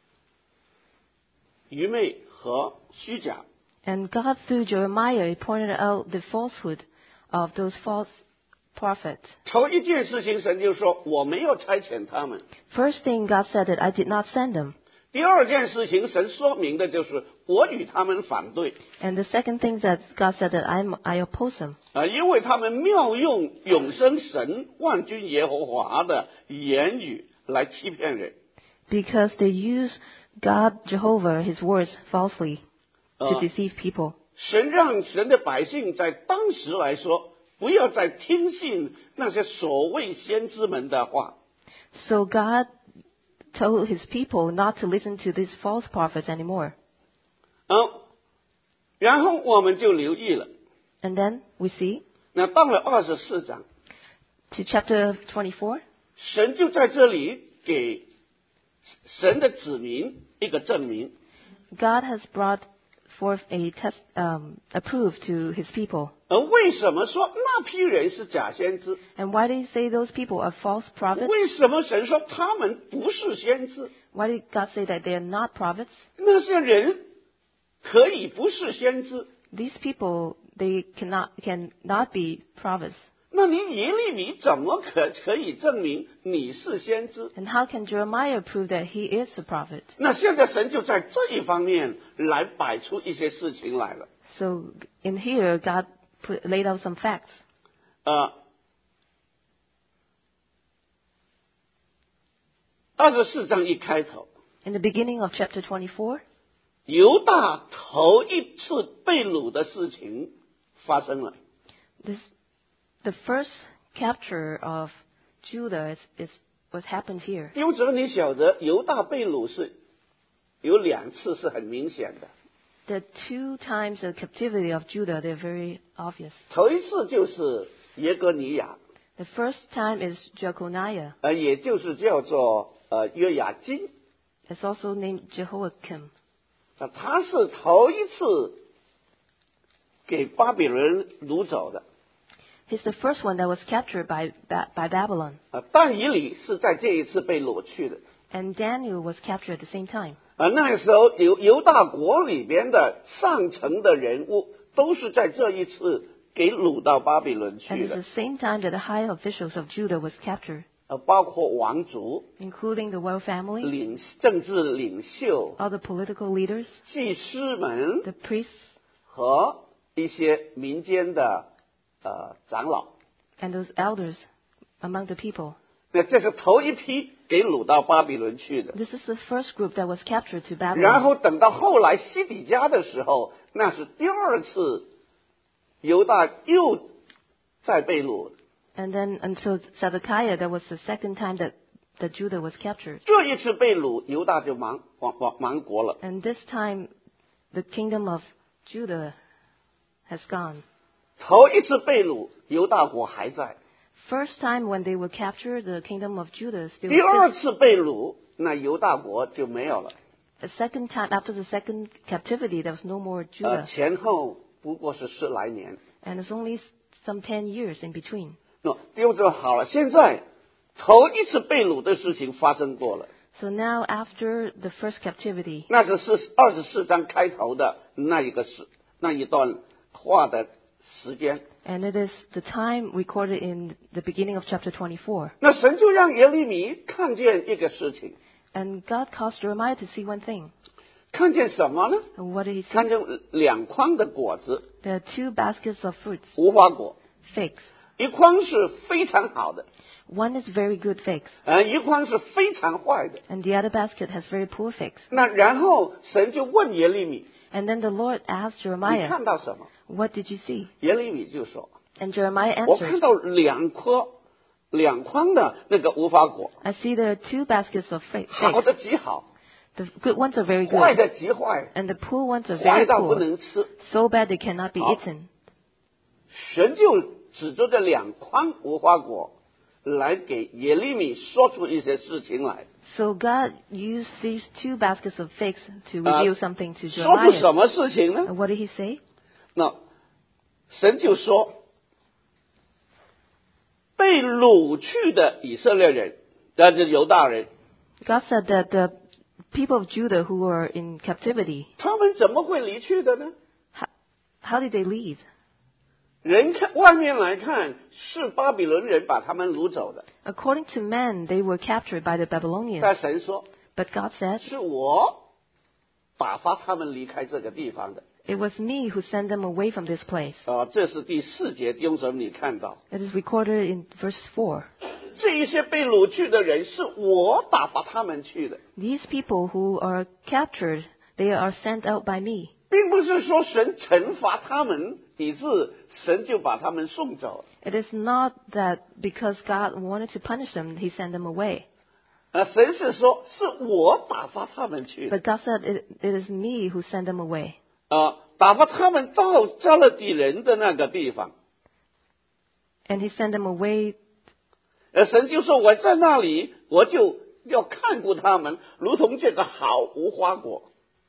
[SPEAKER 1] 愚昧和虚假。
[SPEAKER 2] And God, through Jeremiah, he pointed out the falsehood of those false prophets.
[SPEAKER 1] 头一件事情，神就说我没有差遣他们。
[SPEAKER 2] First thing God said that I did not send them.
[SPEAKER 1] 第二件事情，神说明的就是我与他们反对
[SPEAKER 2] And the second thing that God said that I'm, I oppose them.
[SPEAKER 1] 啊，因为他们妙用永生神万军耶和华的言语来欺骗人。
[SPEAKER 2] Because they use God, Jehovah, his words falsely to
[SPEAKER 1] 啊
[SPEAKER 2] deceive people.
[SPEAKER 1] 神让神的百姓在当时来说，不要再听信那些所谓先知们的话。
[SPEAKER 2] So God told his people not to listen to these false prophets anymore.
[SPEAKER 1] 啊，然后我们就留意了，
[SPEAKER 2] And then we see
[SPEAKER 1] 那到了二十四章，
[SPEAKER 2] to chapter twenty-four,
[SPEAKER 1] 神就在这里给神的子民一个证明。
[SPEAKER 2] God has brought forth a test, um, a proof to his people.
[SPEAKER 1] 而为什么说那批人是假先知？
[SPEAKER 2] And why did he say those people are false prophets?
[SPEAKER 1] 为什么神说他们不是先知？
[SPEAKER 2] Why did God say that they are not prophets?
[SPEAKER 1] 那些人可以不是先知，
[SPEAKER 2] These people, they cannot, cannot be prophets.
[SPEAKER 1] 那你耶利米怎么可可以证明你是先知？
[SPEAKER 2] And how can Jeremiah prove that he is a prophet?
[SPEAKER 1] 那现在神就在这一方面来摆出一些事情来了。
[SPEAKER 2] So in here, God put, laid out some facts.
[SPEAKER 1] 啊，二十四章一开头，
[SPEAKER 2] In the beginning of chapter twenty-four,
[SPEAKER 1] 犹大头一次被掳的事情发生了。
[SPEAKER 2] this, the first capture of Judah is, is what happened here.
[SPEAKER 1] 因为只要你晓得犹大被掳是有两次是很明显的，
[SPEAKER 2] The two times the captivity of Judah, they're very obvious.
[SPEAKER 1] 头一次就是耶哥尼亚，
[SPEAKER 2] The first time is Jeconiah.
[SPEAKER 1] 呃，也就是叫做呃约雅金，
[SPEAKER 2] It's also named Jehoiakim.
[SPEAKER 1] 啊，他是头一次给巴比伦掳走的。
[SPEAKER 2] He's the first one that was captured by, Ba- by Babylon.
[SPEAKER 1] 啊，但以理是在这一次被掳去的。
[SPEAKER 2] And Daniel was captured at the same time.
[SPEAKER 1] 啊，那时候犹犹大国里边的上层的人物都是在这一次给掳到巴比伦
[SPEAKER 2] And
[SPEAKER 1] 去
[SPEAKER 2] it's
[SPEAKER 1] 的，
[SPEAKER 2] the same time that the high officials of Judah was captured,
[SPEAKER 1] 呃，包括王族、
[SPEAKER 2] including the royal family,
[SPEAKER 1] 领政治领袖、
[SPEAKER 2] all the political leaders,
[SPEAKER 1] 祭司们
[SPEAKER 2] the priests,
[SPEAKER 1] 和一些民间的呃长老。
[SPEAKER 2] and those elders among the people.
[SPEAKER 1] 那这是头一批给掳到巴比伦去的。
[SPEAKER 2] This is the first group that was captured to
[SPEAKER 1] 然
[SPEAKER 2] Babylon.
[SPEAKER 1] 后等到后来西底家的时候，那是第二次犹大又再被掳。
[SPEAKER 2] And then until Zedekiah, that was the second time that, that Judah was captured.
[SPEAKER 1] 这一次被掳，犹大就亡亡亡亡国了。
[SPEAKER 2] And this time, the kingdom of Judah has gone.
[SPEAKER 1] 头一次被掳，犹大国还在；
[SPEAKER 2] First time when they were captured, the kingdom of Judah still
[SPEAKER 1] 第二
[SPEAKER 2] exists.
[SPEAKER 1] 次被掳，那犹大国就没有了。
[SPEAKER 2] The second time, after the second captivity, there was no more
[SPEAKER 1] 呃，
[SPEAKER 2] Judah.
[SPEAKER 1] 前后不过是十来年。
[SPEAKER 2] And it's only some ten years in between.
[SPEAKER 1] 那弟兄姊妹好了，现在头一次被掳的事情发生过了，
[SPEAKER 2] So now, after the first captivity,
[SPEAKER 1] 那是四二十四章开头的那一个时那一段话的时间。
[SPEAKER 2] and it is the time recorded in the beginning of chapter twenty-four.
[SPEAKER 1] 那神就让耶利米看见一个事情，
[SPEAKER 2] And God caused Jeremiah to see one thing.
[SPEAKER 1] 看见什么呢？
[SPEAKER 2] And what did he
[SPEAKER 1] 看
[SPEAKER 2] see?
[SPEAKER 1] 见两筐的果子，
[SPEAKER 2] There are two baskets of fruits,
[SPEAKER 1] 无花果，
[SPEAKER 2] figs.
[SPEAKER 1] 一筐是非常好的，
[SPEAKER 2] One is very good figs,
[SPEAKER 1] 呃，一筐是非常坏的。
[SPEAKER 2] and the other basket has very poor figs.
[SPEAKER 1] 那然后神就问耶利米
[SPEAKER 2] And then the Lord asked：“
[SPEAKER 1] 你
[SPEAKER 2] Jeremiah,
[SPEAKER 1] 看到什么？
[SPEAKER 2] what did you see?”
[SPEAKER 1] 耶利米就说
[SPEAKER 2] And Jeremiah
[SPEAKER 1] 我看
[SPEAKER 2] answered,
[SPEAKER 1] 到两颗两筐的那个无花果，
[SPEAKER 2] I see there are two baskets of fi-
[SPEAKER 1] 好
[SPEAKER 2] figs.
[SPEAKER 1] 的极好，
[SPEAKER 2] The good ones are very
[SPEAKER 1] 坏
[SPEAKER 2] good,
[SPEAKER 1] 的极坏，
[SPEAKER 2] and the poor ones are
[SPEAKER 1] 坏
[SPEAKER 2] very
[SPEAKER 1] 到不
[SPEAKER 2] poor,
[SPEAKER 1] 能吃。
[SPEAKER 2] so bad they cannot be
[SPEAKER 1] 好。
[SPEAKER 2] eaten.
[SPEAKER 1] 神就指着这两筐无花果来给耶利米说出一些事情来。
[SPEAKER 2] So God used these two baskets of figs to
[SPEAKER 1] 啊
[SPEAKER 2] reveal something to
[SPEAKER 1] 说出什
[SPEAKER 2] Jeremiah.
[SPEAKER 1] 么事情呢？
[SPEAKER 2] And what did he say?
[SPEAKER 1] 那神就说，被被掳去的以色列人，那就是犹大人，
[SPEAKER 2] God said that the people of Judah who were in captivity,
[SPEAKER 1] 他们怎么会离去的呢？
[SPEAKER 2] how, how did they leave?
[SPEAKER 1] 人看外面来看是巴比伦人把他们掳走的，
[SPEAKER 2] According to men, they were captured by the Babylonians.
[SPEAKER 1] 但神说
[SPEAKER 2] But God said,
[SPEAKER 1] 是我打发他们离开这个地方的。
[SPEAKER 2] it was me who sent them away from this place.
[SPEAKER 1] 啊，这是第四节弟兄姊妹你看到，
[SPEAKER 2] It is recorded in verse four.
[SPEAKER 1] 这一些被掳去的人是我打发他们去的，
[SPEAKER 2] These people who are captured, they are sent out by me.
[SPEAKER 1] 并不是说神惩罚他们，以致神就把他们送走。
[SPEAKER 2] It is not that because God wanted to punish them, he sent them away.
[SPEAKER 1] 啊，神是说是我打发他们去的，
[SPEAKER 2] But God said, it, it is me who sent them away.
[SPEAKER 1] 啊，打发他们到加勒底人的那个地方。
[SPEAKER 2] And he sent them away.
[SPEAKER 1] 呃，神就说我在那里，我就要看顾他们，如同这个好无花果。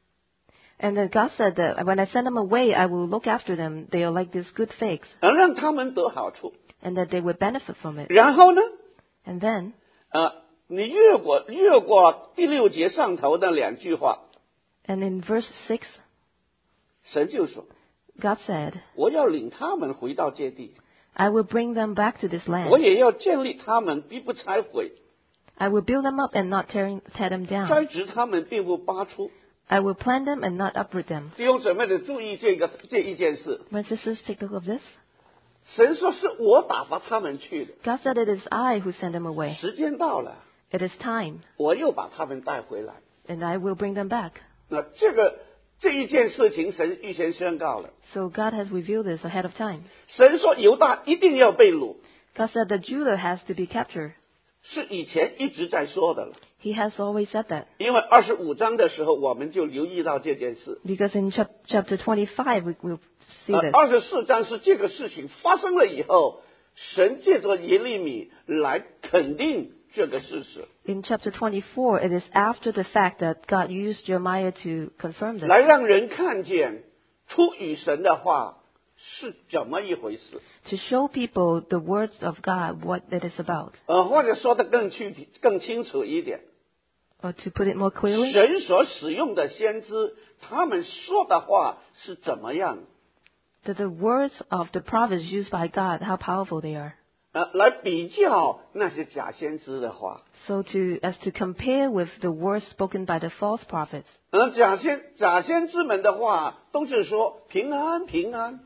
[SPEAKER 2] And then God said that when I send them away, I will look after them. They are like these good figs,
[SPEAKER 1] 啊，让他们得好处。
[SPEAKER 2] and that they would benefit from it.
[SPEAKER 1] 然后呢，
[SPEAKER 2] And then,
[SPEAKER 1] 啊，你越过越过第六节上头的两句话，
[SPEAKER 2] and in verse six,
[SPEAKER 1] 神就说
[SPEAKER 2] God said,
[SPEAKER 1] 我要领他们回到这地，
[SPEAKER 2] I will bring them back to this
[SPEAKER 1] 我
[SPEAKER 2] land.
[SPEAKER 1] 也要建立他们，必不拆毁；
[SPEAKER 2] I will build them up and not tearing, tear them
[SPEAKER 1] 栽
[SPEAKER 2] down.
[SPEAKER 1] 植他们，并不拔出。
[SPEAKER 2] I will plant them and not uproot them.
[SPEAKER 1] 弟兄姊妹的注意这个这一件事，
[SPEAKER 2] My sisters, take a look of this.
[SPEAKER 1] 神说是我打发他们去的，
[SPEAKER 2] God said it is I who sent them away.
[SPEAKER 1] 时间到了，
[SPEAKER 2] It is time,
[SPEAKER 1] 我又把他们带回来。
[SPEAKER 2] and I will bring them back.
[SPEAKER 1] 那这个这一件事情，神预先宣告了。
[SPEAKER 2] So God has revealed this ahead of time.
[SPEAKER 1] 神说犹大一定要被掳，
[SPEAKER 2] God said that Judah has to be captured.
[SPEAKER 1] 是以前一直在说的了。
[SPEAKER 2] He has always said that.
[SPEAKER 1] 因为二十五章的时候，我们就留意到这件事。
[SPEAKER 2] Because in chap- chapter twenty-five, we will see
[SPEAKER 1] 呃
[SPEAKER 2] this.
[SPEAKER 1] 二十四章是这个事情发生了以后，神借着耶利米来肯定这个事实，
[SPEAKER 2] In chapter twenty-four, it is after the fact that God used Jeremiah to confirm this,
[SPEAKER 1] 来让人看见出于神的话是怎么一回事。
[SPEAKER 2] to show people the words of God, what it is about.
[SPEAKER 1] 呃，或者说的更具体、更清楚一点，
[SPEAKER 2] Or to put it more clearly,
[SPEAKER 1] 神所使用的先知，他们说的话是怎么样？
[SPEAKER 2] that the words of the prophets used by God, how powerful they are.
[SPEAKER 1] 呃，来比较那些假先知的话。
[SPEAKER 2] So to, as to compare with the words spoken by the false prophets.
[SPEAKER 1] 呃，假先假先知们的话都是说平安平安。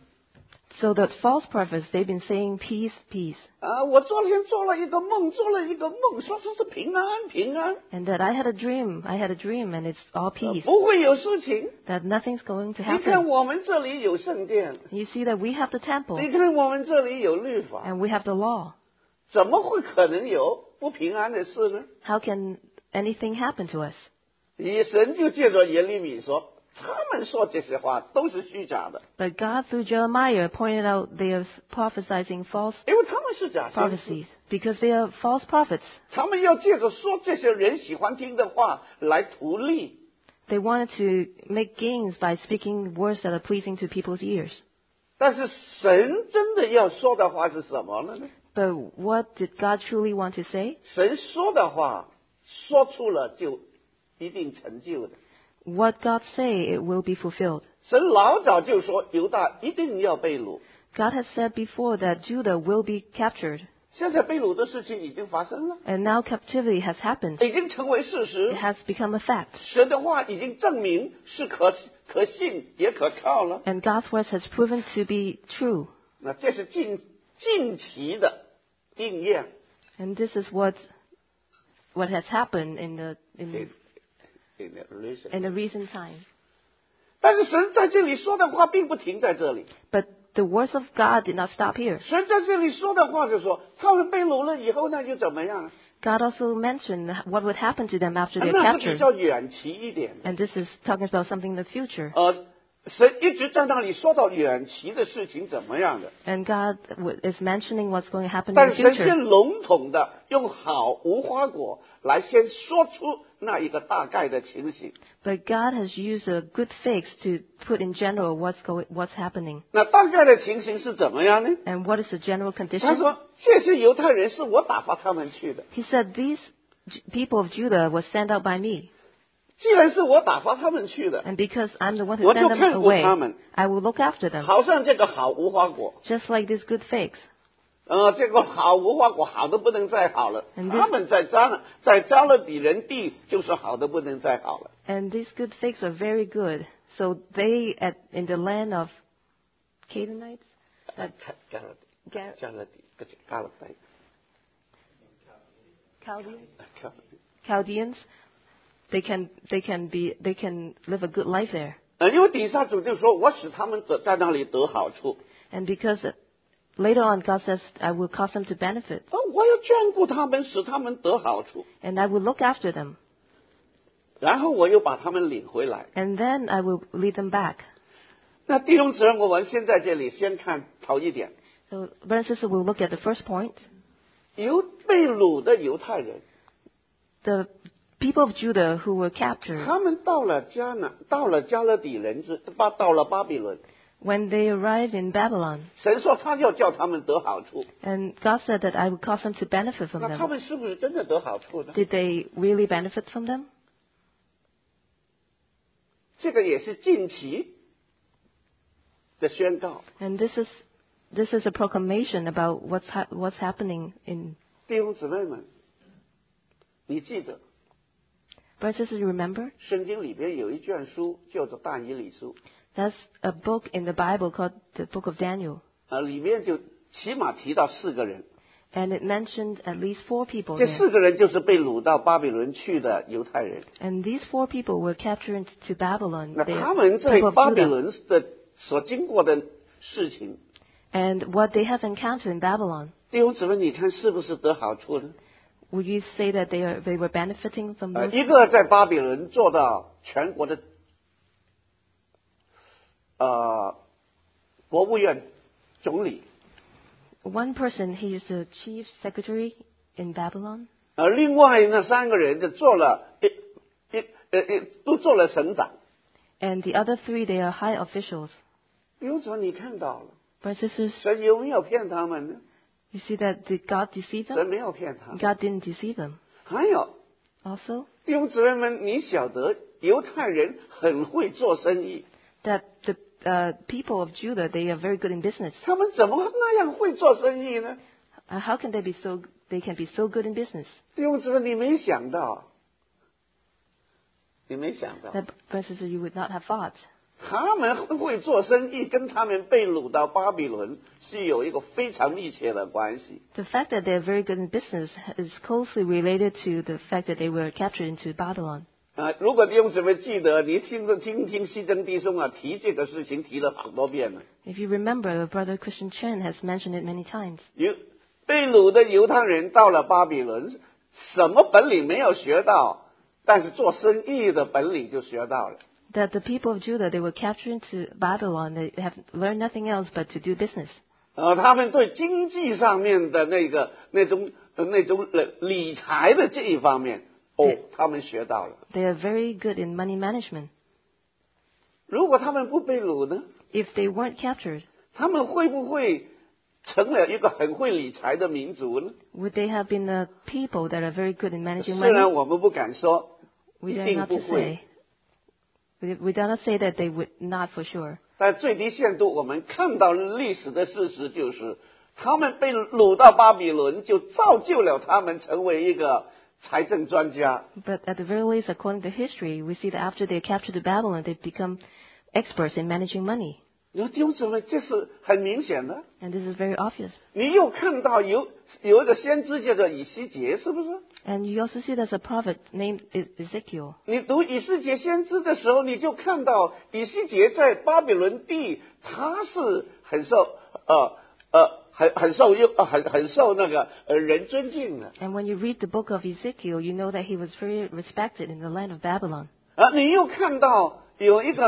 [SPEAKER 2] So that false prophets, they've been saying peace, peace.
[SPEAKER 1] 啊，我昨天做了一个梦，做了一个梦，说这是平安平安，
[SPEAKER 2] And that I had a dream, I had a dream and it's all
[SPEAKER 1] 呃
[SPEAKER 2] peace.
[SPEAKER 1] 不会有事情。
[SPEAKER 2] That nothing's going to
[SPEAKER 1] 你看
[SPEAKER 2] happen.
[SPEAKER 1] 我们这里有圣殿，
[SPEAKER 2] You see that we have the
[SPEAKER 1] 你
[SPEAKER 2] temple
[SPEAKER 1] 看我们这里有律法，
[SPEAKER 2] and we have the law.
[SPEAKER 1] 怎么会可能有不平安的事呢？
[SPEAKER 2] How can anything happen to us?
[SPEAKER 1] 以神就借着耶利米说，他们说这些话都是虚假的，
[SPEAKER 2] But God, through Jeremiah, pointed out they are prophesying false
[SPEAKER 1] 因为他们是假先知，
[SPEAKER 2] prophecies because they are false prophets.
[SPEAKER 1] 他们要借着说这些人喜欢听的话来图利。
[SPEAKER 2] They wanted to make gains by speaking words that are pleasing to people's ears.
[SPEAKER 1] 但是神真的要说的话是什么呢？
[SPEAKER 2] But what did God truly want to say?
[SPEAKER 1] 神说的话说出了就一定成就的。
[SPEAKER 2] What God say, it will be fulfilled.
[SPEAKER 1] 神老早就说犹大一定要被掳，
[SPEAKER 2] God has said before that Judah will be captured.
[SPEAKER 1] 现在被掳的事情已经发生了，
[SPEAKER 2] And now captivity has happened.
[SPEAKER 1] 已经成为事
[SPEAKER 2] It
[SPEAKER 1] 实。
[SPEAKER 2] has become a fact.
[SPEAKER 1] 神的话已经证明是可可信也可靠了。
[SPEAKER 2] And God's words has proven to be true.
[SPEAKER 1] 那这是近近期的应验。
[SPEAKER 2] And this is what what has happened in the in, in the recent time.
[SPEAKER 1] 但是神在这里说的话并不停在这里，
[SPEAKER 2] But the words of God did not stop here.
[SPEAKER 1] 神在这里说的话是说，他们被掳了以后那就怎么样？
[SPEAKER 2] God also mentioned what would happen to them after they're
[SPEAKER 1] 那是比
[SPEAKER 2] captured.
[SPEAKER 1] 较远期一点的。
[SPEAKER 2] And this is talking about something in the future.
[SPEAKER 1] 呃， 神一直在那里说到远期的事情怎么样的，
[SPEAKER 2] And God w- is mentioning what's going to happen in
[SPEAKER 1] 但
[SPEAKER 2] the
[SPEAKER 1] 是神先
[SPEAKER 2] future.
[SPEAKER 1] 笼统的用好无花果来先说出那一个大概的情形。
[SPEAKER 2] But God has used a good figs to put in general what's going, what's happening.
[SPEAKER 1] 那大概的情形是怎么样呢？
[SPEAKER 2] And what is the general
[SPEAKER 1] 他
[SPEAKER 2] condition?
[SPEAKER 1] 说这些犹太人是我打发他们去的，
[SPEAKER 2] He said, these J- people of Judah were sent out by me.
[SPEAKER 1] 既然是我打发他们去的，
[SPEAKER 2] And because I'm the one who
[SPEAKER 1] 我就
[SPEAKER 2] sent them
[SPEAKER 1] 看顾
[SPEAKER 2] away,
[SPEAKER 1] 他们，
[SPEAKER 2] I will look after them.
[SPEAKER 1] 好像这个好无花果，
[SPEAKER 2] Just like these good figs.
[SPEAKER 1] 呃，这个好无花果好的不能再好了，
[SPEAKER 2] And this-
[SPEAKER 1] 他们在加勒在加勒底人地就是好的不能再好了。
[SPEAKER 2] And these good figs are very good. So they, at, in the land of Canaanites, uh,
[SPEAKER 1] 加勒底，
[SPEAKER 2] Ga-
[SPEAKER 1] 加勒底，个加勒底，
[SPEAKER 2] Chaldeans,
[SPEAKER 1] 加勒底。
[SPEAKER 2] Chaldeans, they can, they can be, they can live a good life there.
[SPEAKER 1] 呃，因为底下主就说，我使他们得在那里得好处，
[SPEAKER 2] And because uh, later on God says, I will cause them to benefit.
[SPEAKER 1] 呃，我要眷顾他们，使他们得好处，
[SPEAKER 2] And I will look after them.
[SPEAKER 1] 然后我又把他们领回来。
[SPEAKER 2] And then I will lead them back.
[SPEAKER 1] 那弟兄姊妹，我们先在这里先看头一点，
[SPEAKER 2] So, brother and sister, we'll look at the first point.
[SPEAKER 1] 犹被掳的犹太人，
[SPEAKER 2] The people of Judah who were captured,
[SPEAKER 1] 他们到了迦南，到了加勒底人之巴，到了巴比伦，
[SPEAKER 2] when they arrived in Babylon,
[SPEAKER 1] 神说他要叫他们得好处，
[SPEAKER 2] and God said that I would cause them to benefit from
[SPEAKER 1] 那他
[SPEAKER 2] them.
[SPEAKER 1] 们是不是真的得好处呢？
[SPEAKER 2] Did they really benefit from them?
[SPEAKER 1] 这个也是近期的宣告。
[SPEAKER 2] And this is this is a proclamation about what's ha- what's happening in.
[SPEAKER 1] 弟兄姊妹们，你记得
[SPEAKER 2] Brothers and sisters, you remember?
[SPEAKER 1] 圣经里边有一卷书叫做但以理书，
[SPEAKER 2] That's a book in the Bible called the Book of Daniel,
[SPEAKER 1] 啊，里面就起码提到四个人，
[SPEAKER 2] and it mentioned at least four people
[SPEAKER 1] 这
[SPEAKER 2] there.
[SPEAKER 1] 四个人就是被掳到巴比伦去的犹太人。
[SPEAKER 2] And these four people were captured to Babylon.
[SPEAKER 1] 那
[SPEAKER 2] They
[SPEAKER 1] 他
[SPEAKER 2] are
[SPEAKER 1] 们在
[SPEAKER 2] people of
[SPEAKER 1] 巴比
[SPEAKER 2] Judah.
[SPEAKER 1] 伦的所经过的事情，
[SPEAKER 2] And what they have encountered in Babylon,
[SPEAKER 1] 弟兄姊妹，你看是不是得好处呢？
[SPEAKER 2] would you say that they are they were benefiting from
[SPEAKER 1] 呃，
[SPEAKER 2] those?
[SPEAKER 1] 一个在巴比伦做到全国的呃国务院总理，
[SPEAKER 2] One person, he is the chief secretary in Babylon,
[SPEAKER 1] 呃，另外那三个人就做了一一呃一都做了省长。
[SPEAKER 2] and the other three, they are high officials.
[SPEAKER 1] 弟兄姊妹，你看到了，
[SPEAKER 2] Brothers and sisters,
[SPEAKER 1] 神有没有骗他们呢？
[SPEAKER 2] you see that did God deceive
[SPEAKER 1] 神
[SPEAKER 2] them?
[SPEAKER 1] 没有骗他们。
[SPEAKER 2] God didn't deceive them.
[SPEAKER 1] 还有
[SPEAKER 2] Also,
[SPEAKER 1] 弟兄姊妹们，你晓得犹太人很会做生意，
[SPEAKER 2] that the uh, people of Judah, they are very good in business.
[SPEAKER 1] 他们怎么那样会做生意呢？
[SPEAKER 2] Uh, how can they be so? They can be so good in business.
[SPEAKER 1] 弟兄姊妹，你没想到，你没想到，
[SPEAKER 2] That, brothers and sisters, you would not have thought.
[SPEAKER 1] 他们会做生意，跟他们被掳到巴比伦是有一个非常密切的关系。
[SPEAKER 2] The fact that they are very good in business is closely related to the fact that they were captured into Babylon.
[SPEAKER 1] 啊，如果弟兄姊妹记得，你听着听听西真弟兄啊提这个事情提了好多遍了。
[SPEAKER 2] If you remember, Brother Christian Chen has mentioned it many times.
[SPEAKER 1] 犹被掳的犹太人到了巴比伦，什么本领没有学到，但是做生意的本领就学到了。
[SPEAKER 2] That the people of Judah, they were captured into Babylon. They have learned nothing else but to do business.
[SPEAKER 1] 呃，他们对经济上面的那个那种呃那种理理财的这一方面，哦
[SPEAKER 2] 对，
[SPEAKER 1] 他们学到了。
[SPEAKER 2] They are very good in money management.
[SPEAKER 1] 如果他们不被掳呢，
[SPEAKER 2] If they weren't captured,
[SPEAKER 1] 他们会不会成了一个很会理财的民族呢？
[SPEAKER 2] would they have been a people that are very good in managing
[SPEAKER 1] 虽然
[SPEAKER 2] money?
[SPEAKER 1] 我们不敢说，
[SPEAKER 2] We
[SPEAKER 1] 一
[SPEAKER 2] dare
[SPEAKER 1] 定
[SPEAKER 2] not
[SPEAKER 1] 不
[SPEAKER 2] to
[SPEAKER 1] 会
[SPEAKER 2] say. We, we dare not say that they would not for sure.
[SPEAKER 1] 但最低限度，我们看到历史的事实就是，他们被掳到巴比伦，就造就了他们成为一个财政专家。
[SPEAKER 2] But at the very least, according to history, we see that after they captured the Babylon, they've become experts in managing money.
[SPEAKER 1] 你说弟兄姊妹，这是很明显的。
[SPEAKER 2] And this is very obvious.
[SPEAKER 1] 你又看到有有一个先知叫做以西结，是不是？
[SPEAKER 2] And you also see there's a prophet named E- Ezekiel.
[SPEAKER 1] 你读以西结先知的时候，你就看到以西结在巴比伦地，他是很受呃呃很很受优呃很很受那个呃人尊敬的。
[SPEAKER 2] And when you read the book of Ezekiel, you know that he was very respected in the land of Babylon.
[SPEAKER 1] 啊，你又看到有一个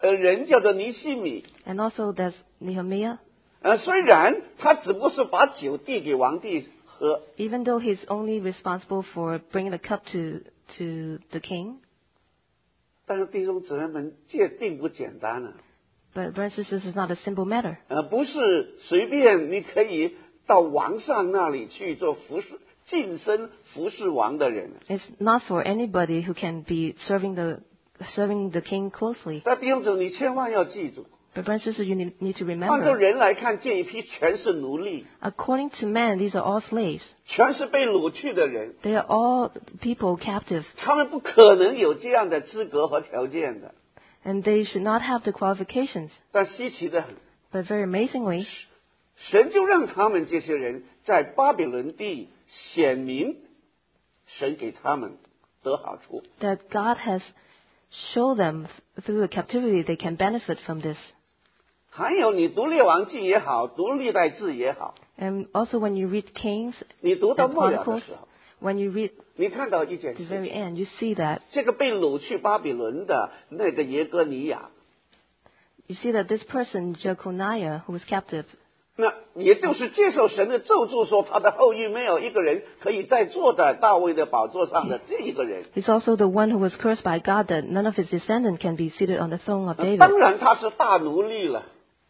[SPEAKER 1] 呃人叫做尼西米，
[SPEAKER 2] And also there's Nehemiah.
[SPEAKER 1] 呃，虽然他只不过是把酒递给皇帝喝，
[SPEAKER 2] Even though he's only responsible for bringing the cup to, to the king,
[SPEAKER 1] 但是弟兄姊妹们，这并不简单啊。
[SPEAKER 2] but brothers and sisters, it's not a simple matter.
[SPEAKER 1] 呃，不是随便你可以到王上那里去做服侍、晋升服侍王的人。
[SPEAKER 2] It's not for anybody who can be serving the, serving the king closely.
[SPEAKER 1] 那弟兄姊妹，你千万要记住，
[SPEAKER 2] But brothers and sisters, you need, need to
[SPEAKER 1] 按照
[SPEAKER 2] remember,
[SPEAKER 1] 人来看，这一批全是奴隶，
[SPEAKER 2] according to man, these are all slaves.
[SPEAKER 1] 全是被掳去的人，
[SPEAKER 2] They are all people captive,
[SPEAKER 1] 他们不可能有这样的资格和条件的。
[SPEAKER 2] and they should not have the qualifications.
[SPEAKER 1] 但稀奇的很，
[SPEAKER 2] But very amazingly,
[SPEAKER 1] 神就让他们这些人在巴比伦地显明，神给他们得好处。
[SPEAKER 2] that God has shown them through the captivity they can benefit from this.
[SPEAKER 1] 还有，你读列王记也好，读历代志也好，
[SPEAKER 2] And also when you read Kings
[SPEAKER 1] 你读到
[SPEAKER 2] and
[SPEAKER 1] 末了的
[SPEAKER 2] Chronicles,
[SPEAKER 1] 时候，
[SPEAKER 2] when you read
[SPEAKER 1] 你看到一件
[SPEAKER 2] the
[SPEAKER 1] 事
[SPEAKER 2] very
[SPEAKER 1] 情，
[SPEAKER 2] end, you see that
[SPEAKER 1] 这个被掳去巴比伦的那个耶哥尼亚，
[SPEAKER 2] you see that this person Jeconiah, who was captive,
[SPEAKER 1] 那也就是接受神的咒诅，说他的后裔没有一个人可以再坐在大卫的宝座上的这一个人。
[SPEAKER 2] he's also the one who was cursed by God that none of his descendants can be seated on the throne of
[SPEAKER 1] 那
[SPEAKER 2] David.
[SPEAKER 1] 当然他是大奴隶了，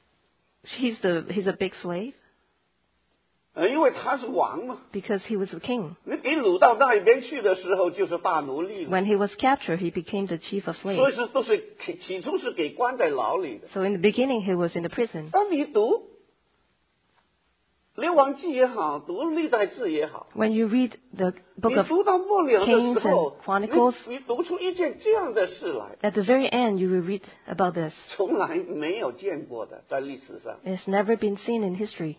[SPEAKER 2] He's the he's a big slave
[SPEAKER 1] 呃，因为他是王嘛。
[SPEAKER 2] because he was a king.
[SPEAKER 1] 你给掳到那一边去的时候，就是大奴隶了。
[SPEAKER 2] When he was captured, he became the chief of
[SPEAKER 1] 所以
[SPEAKER 2] slaves.
[SPEAKER 1] 是都是起起初是给关在牢里的。
[SPEAKER 2] So in the beginning, he was in the prison.
[SPEAKER 1] 当你读列王记也好，读历代志也好，
[SPEAKER 2] When you read the book
[SPEAKER 1] 你
[SPEAKER 2] of
[SPEAKER 1] 读到末了的
[SPEAKER 2] Kings
[SPEAKER 1] 时候
[SPEAKER 2] and，Chronicles
[SPEAKER 1] 你你读出一件这样的事来，
[SPEAKER 2] at the very end, you will read about this.
[SPEAKER 1] 从来没有见过的，在历史上。
[SPEAKER 2] It's never been seen in history.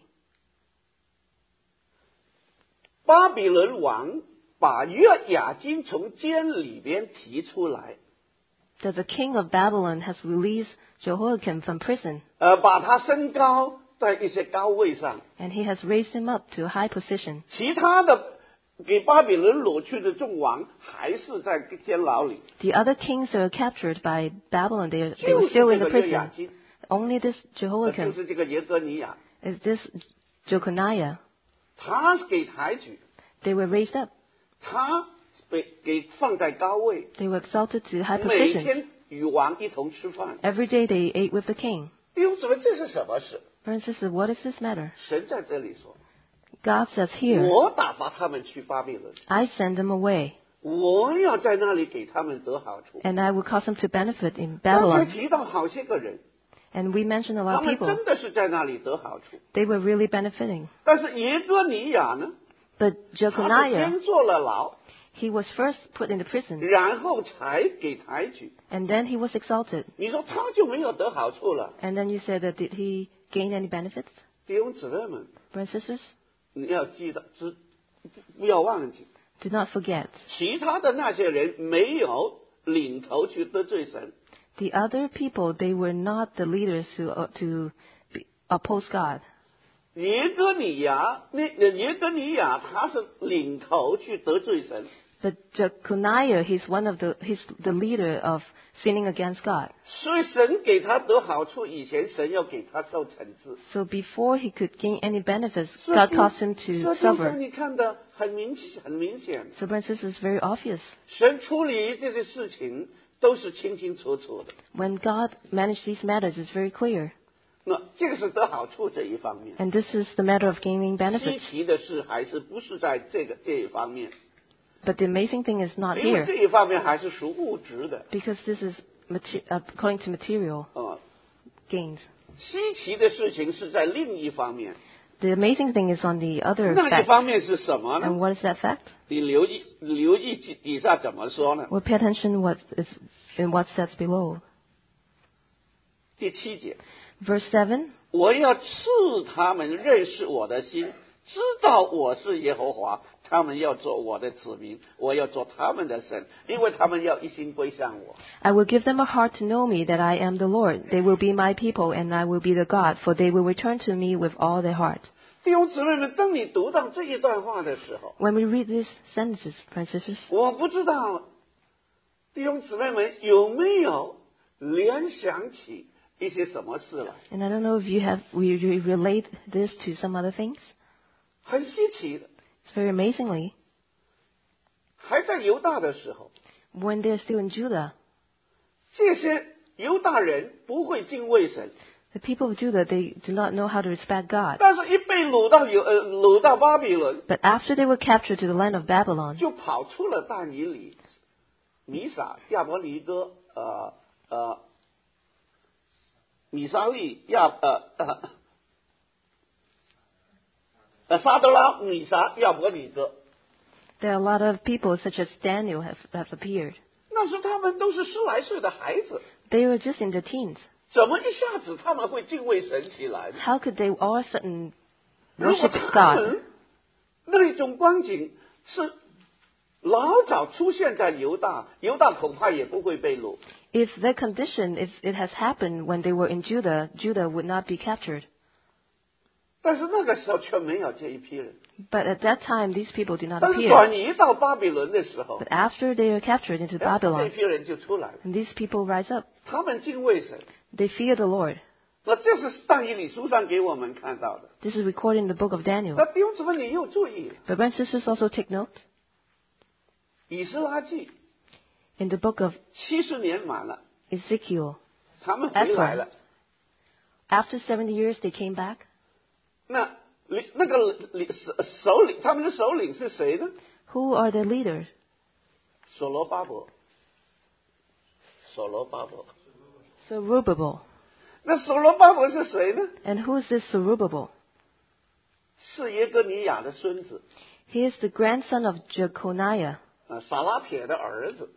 [SPEAKER 1] 巴比伦王把约雅金从监里边提出来，
[SPEAKER 2] That the king of Babylon has released Jehoiakim from prison,
[SPEAKER 1] 呃，把他升高在一些高位上。
[SPEAKER 2] and he has raised him up to a high position.
[SPEAKER 1] 其他的给巴比伦掳去的众王还是在监牢里，
[SPEAKER 2] The other kings that were captured by Babylon, they, they
[SPEAKER 1] 就
[SPEAKER 2] were
[SPEAKER 1] 是
[SPEAKER 2] still
[SPEAKER 1] 这
[SPEAKER 2] in the
[SPEAKER 1] 个约雅
[SPEAKER 2] prison.
[SPEAKER 1] 金，
[SPEAKER 2] Only this
[SPEAKER 1] 呃就
[SPEAKER 2] Jehoiakim
[SPEAKER 1] 是这个耶哥尼亚，
[SPEAKER 2] is this Jeconiah.
[SPEAKER 1] 他给抬举，
[SPEAKER 2] They were raised up.
[SPEAKER 1] 他被给放在高位，
[SPEAKER 2] They were exalted to high
[SPEAKER 1] 每
[SPEAKER 2] positions.
[SPEAKER 1] 天与王一同吃饭。
[SPEAKER 2] Every day they ate with the king.
[SPEAKER 1] 弟兄姊妹，这是什么事？
[SPEAKER 2] Brothers and sisters, what is this matter?
[SPEAKER 1] 神在这里说，
[SPEAKER 2] God says here,
[SPEAKER 1] 我打发他们去巴比伦，
[SPEAKER 2] I send them away,
[SPEAKER 1] 我要在那里给他们得好处。
[SPEAKER 2] and I will cause them to benefit in
[SPEAKER 1] 刚才
[SPEAKER 2] Babylon.
[SPEAKER 1] 提到好些个人，
[SPEAKER 2] And we mentioned a
[SPEAKER 1] 他
[SPEAKER 2] lot of
[SPEAKER 1] 们
[SPEAKER 2] people.
[SPEAKER 1] 真的是在那里得好处。
[SPEAKER 2] They were really benefiting.
[SPEAKER 1] 但是耶哥尼亚呢，
[SPEAKER 2] But
[SPEAKER 1] 他是
[SPEAKER 2] Jeconiah,
[SPEAKER 1] 先坐了牢，
[SPEAKER 2] he was first put in the prison,
[SPEAKER 1] 然后才给抬举。
[SPEAKER 2] and then he was exalted.
[SPEAKER 1] 你说他就没有得好处了？
[SPEAKER 2] And then you said that did he gain any benefits?
[SPEAKER 1] 弟兄姊妹们，
[SPEAKER 2] Brothers and sisters,
[SPEAKER 1] 你要记得，知不要忘记，
[SPEAKER 2] do not forget.
[SPEAKER 1] 其他的那些人没有领头去得罪神，
[SPEAKER 2] The other people, they were not the leaders to, uh, to be, oppose God.
[SPEAKER 1] 耶哥尼亚那耶哥尼亚他是领头去得罪神，
[SPEAKER 2] But Jeconiah, he's one of the, he's the leader of sinning against God.
[SPEAKER 1] 所以神给他得好处以前，神要给他受惩治。
[SPEAKER 2] So before he could gain any benefits,
[SPEAKER 1] 所以
[SPEAKER 2] God caused him
[SPEAKER 1] 所以
[SPEAKER 2] to
[SPEAKER 1] 就像
[SPEAKER 2] suffer.
[SPEAKER 1] 你看的很明很明显，
[SPEAKER 2] So brothers and sisters, it's very obvious.
[SPEAKER 1] 神处理这些事情都是清清楚楚的。
[SPEAKER 2] When God managed these matters, it's very clear.
[SPEAKER 1] 那这个是得好处这一方面。
[SPEAKER 2] And this is the matter of gaining
[SPEAKER 1] 稀
[SPEAKER 2] benefits.
[SPEAKER 1] 奇的是还是不是在这个这一方面，
[SPEAKER 2] But the amazing thing is not
[SPEAKER 1] 因为
[SPEAKER 2] here,
[SPEAKER 1] 这一方面还是属物质的
[SPEAKER 2] because this is mater- according to material
[SPEAKER 1] 啊。
[SPEAKER 2] gains.
[SPEAKER 1] 稀奇的事情是在另一方面，
[SPEAKER 2] The amazing thing is on the other
[SPEAKER 1] 那一
[SPEAKER 2] fact.
[SPEAKER 1] 方面是什么
[SPEAKER 2] And
[SPEAKER 1] 呢？
[SPEAKER 2] what is that fact?
[SPEAKER 1] 你留意留意底下怎么说呢？
[SPEAKER 2] Well, pay attention what is in what says below.
[SPEAKER 1] 第七节，
[SPEAKER 2] Verse seven.
[SPEAKER 1] 我要赐他们认识我的心，知道我是耶和华，他们要做我的子民，我要做他们的神，因为他们要一心归向我。
[SPEAKER 2] I will give them a heart to know me, that I am the Lord. They will be my people, and I will be the God, for they will return to me with all their heart.
[SPEAKER 1] 弟兄姊妹们，当你读到这一段话的时候，
[SPEAKER 2] When we read these sentences, brothers and sisters,
[SPEAKER 1] 我不知道弟兄姊妹们有没有联想起一些什么事来，
[SPEAKER 2] And I don't know if you have, we you relate this to some other things.
[SPEAKER 1] 很稀奇的。
[SPEAKER 2] It's very amazingly,
[SPEAKER 1] 还在犹大的时候，
[SPEAKER 2] when they're still in Judah,
[SPEAKER 1] 这些犹大人不会敬畏神，
[SPEAKER 2] the people of Judah, they do not know how to respect God.
[SPEAKER 1] 但是一被掳到犹呃掳到巴比伦，
[SPEAKER 2] But after they were captured to the land of Babylon,
[SPEAKER 1] 就跑出了但以理、弥撒、亚伯尼哥、呃呃米沙利、亚呃呃呃沙德拉、米撒、亚伯尼哥，
[SPEAKER 2] there are a lot of people such as Daniel have, have appeared.
[SPEAKER 1] 那时他们都是十来岁的孩子，
[SPEAKER 2] They were just in their teens.
[SPEAKER 1] 怎么一下子他们会敬畏神起来呢？
[SPEAKER 2] How could they all of a sudden
[SPEAKER 1] 如果
[SPEAKER 2] worship
[SPEAKER 1] 他
[SPEAKER 2] God?
[SPEAKER 1] 们那种光景是老早出现在犹大，犹大恐怕也不会被掳。
[SPEAKER 2] If their condition, if it has happened when they were in Judah, Judah would not be captured.
[SPEAKER 1] 但是那个时候却没有这一批人。
[SPEAKER 2] But at that time, these people did not
[SPEAKER 1] 但是
[SPEAKER 2] appear.
[SPEAKER 1] 转移到巴比伦的时候，
[SPEAKER 2] But after they are captured into
[SPEAKER 1] 这
[SPEAKER 2] Babylon,
[SPEAKER 1] 批人就出来了。
[SPEAKER 2] and these people rise up.
[SPEAKER 1] 他们敬畏神，
[SPEAKER 2] They fear the Lord.
[SPEAKER 1] 那这是但以理书上给我们看到的。
[SPEAKER 2] This is recorded in the book of Daniel.
[SPEAKER 1] 那弟兄姊妹，你又注意，
[SPEAKER 2] But brothers and sisters also take note.
[SPEAKER 1] 以斯拉记
[SPEAKER 2] In the book of
[SPEAKER 1] 七十年满了，
[SPEAKER 2] Ezekiel,
[SPEAKER 1] 他们回来了。
[SPEAKER 2] after seventy years they came back.
[SPEAKER 1] 那领那个领首首领，他们的首领是谁呢？
[SPEAKER 2] Who are their leaders?
[SPEAKER 1] 所罗巴伯。所罗巴伯。
[SPEAKER 2] Zerubbabel.
[SPEAKER 1] 那所罗巴伯是谁呢？
[SPEAKER 2] And who is this Zerubbabel?
[SPEAKER 1] 是耶哥尼亚的孙子，
[SPEAKER 2] He is the grandson of Jeconiah.
[SPEAKER 1] 啊，撒拉铁的儿子。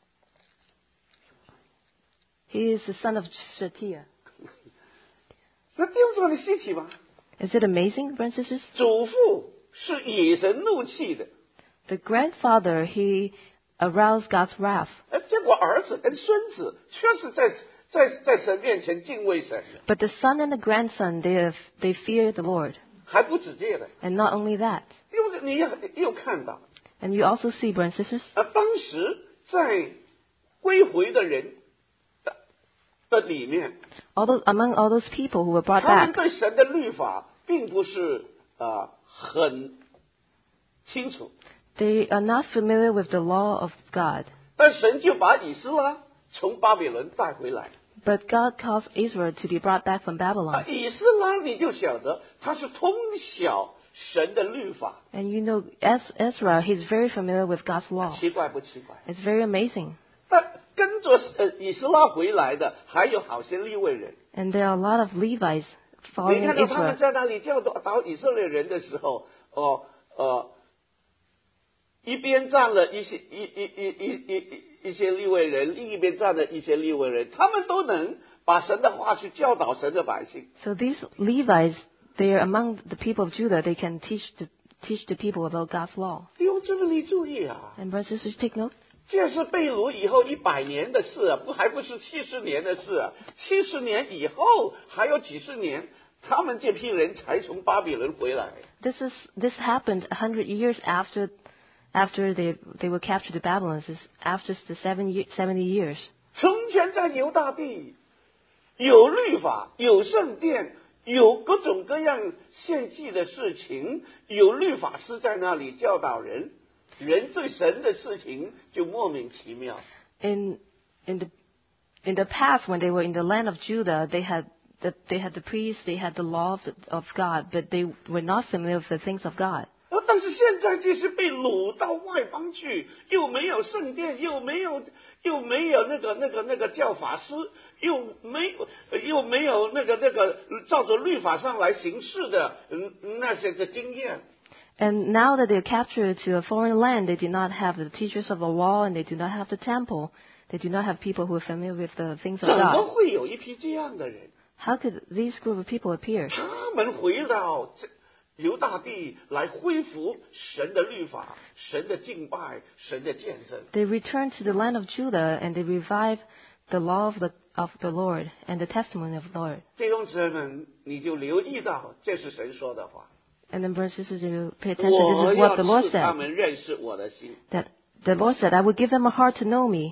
[SPEAKER 2] He is the son of Shealtiel.
[SPEAKER 1] 那弟兄姊妹，你稀奇吧？
[SPEAKER 2] Is it amazing, brothers and sisters?
[SPEAKER 1] 祖父是以神怒气的，
[SPEAKER 2] The grandfather, he aroused God's wrath.
[SPEAKER 1] 呃，结果儿子跟孙子却是在在在神面前敬畏神的，
[SPEAKER 2] But the son and the grandson, they have, they fear the Lord.
[SPEAKER 1] 还不止这个。
[SPEAKER 2] And not only that.
[SPEAKER 1] 因为你又又看到，
[SPEAKER 2] And you also see, brothers and sisters,
[SPEAKER 1] 啊，当时在归回的人的的里面，
[SPEAKER 2] all those, among all those people who were brought
[SPEAKER 1] 他们
[SPEAKER 2] back,
[SPEAKER 1] 对神的律法并不是啊、很清楚，
[SPEAKER 2] they are not familiar with the law of God.
[SPEAKER 1] 但神就把以斯拉从巴比伦带回来。
[SPEAKER 2] But God caused Israel to be brought back from
[SPEAKER 1] 啊，
[SPEAKER 2] Babylon.
[SPEAKER 1] 以斯拉你就晓得他是通晓神的律法，
[SPEAKER 2] And you know, as Ezra, he's very familiar with God's law.
[SPEAKER 1] 奇怪不奇怪？
[SPEAKER 2] It's very amazing.
[SPEAKER 1] 但跟着呃以斯拉回来的还有好些利未人。
[SPEAKER 2] And there are a lot of Levites
[SPEAKER 1] 你
[SPEAKER 2] following
[SPEAKER 1] 看到他们
[SPEAKER 2] Israel.
[SPEAKER 1] 在那里教导导以色列人的时候，哦呃，一边站了一些一一一一一一一些利未人，另一边站了一些利未人，他们都能把神的话去教导神的百姓。
[SPEAKER 2] So these Levites, they are among the people of Judah. They can teach the, teach the people about God's law.
[SPEAKER 1] 弟兄姊妹，你注意啊，
[SPEAKER 2] And brothers and sisters, take note.
[SPEAKER 1] 这是被掳以后一百年的事啊，不还不是七十年的事啊？七十年以后还有几十年，他们这批人才从巴比伦回来。
[SPEAKER 2] This is this happened a hundred years after after they they were captured to Babylon. This is after the seven ye- seventy years.
[SPEAKER 1] 从前在犹大地有律法，有圣殿，有各种各样献祭的事情，有律法师在那里教导人，人对神的事情就莫名其妙。
[SPEAKER 2] In in the in the past, when they were in the land of Judah, they had the, they had the priests, they had the law of, the, of God, but they were not familiar with the things of God.
[SPEAKER 1] 呃但是现在这是被掳到外邦去，又没有圣殿，又没有又没有那个那个那个教法师，又没有又没有那个那个照着律法上来行事的嗯那些个经验。
[SPEAKER 2] And now that they're captured to a foreign land, they do not have the teachers of the law, and they do not have the temple. They do not have people who are familiar with the things
[SPEAKER 1] 怎
[SPEAKER 2] of
[SPEAKER 1] 么
[SPEAKER 2] God.
[SPEAKER 1] 会有一批这样的人？
[SPEAKER 2] How could these group of people appear?
[SPEAKER 1] 他们回到这犹大地来恢复神的律法、神的敬拜、神的见证。
[SPEAKER 2] They returned to the land of Judah, and they revived the law of the of the Lord and the testimony of the Lord.
[SPEAKER 1] 弟兄姊妹们，你就留意到这是神说的话。
[SPEAKER 2] And then, brothers and sisters, you pay attention. This
[SPEAKER 1] 我
[SPEAKER 2] is
[SPEAKER 1] 要
[SPEAKER 2] what the Lord
[SPEAKER 1] 赐他
[SPEAKER 2] said.
[SPEAKER 1] 们认识我的心。
[SPEAKER 2] That the Lord said, "I will give them a heart to know me."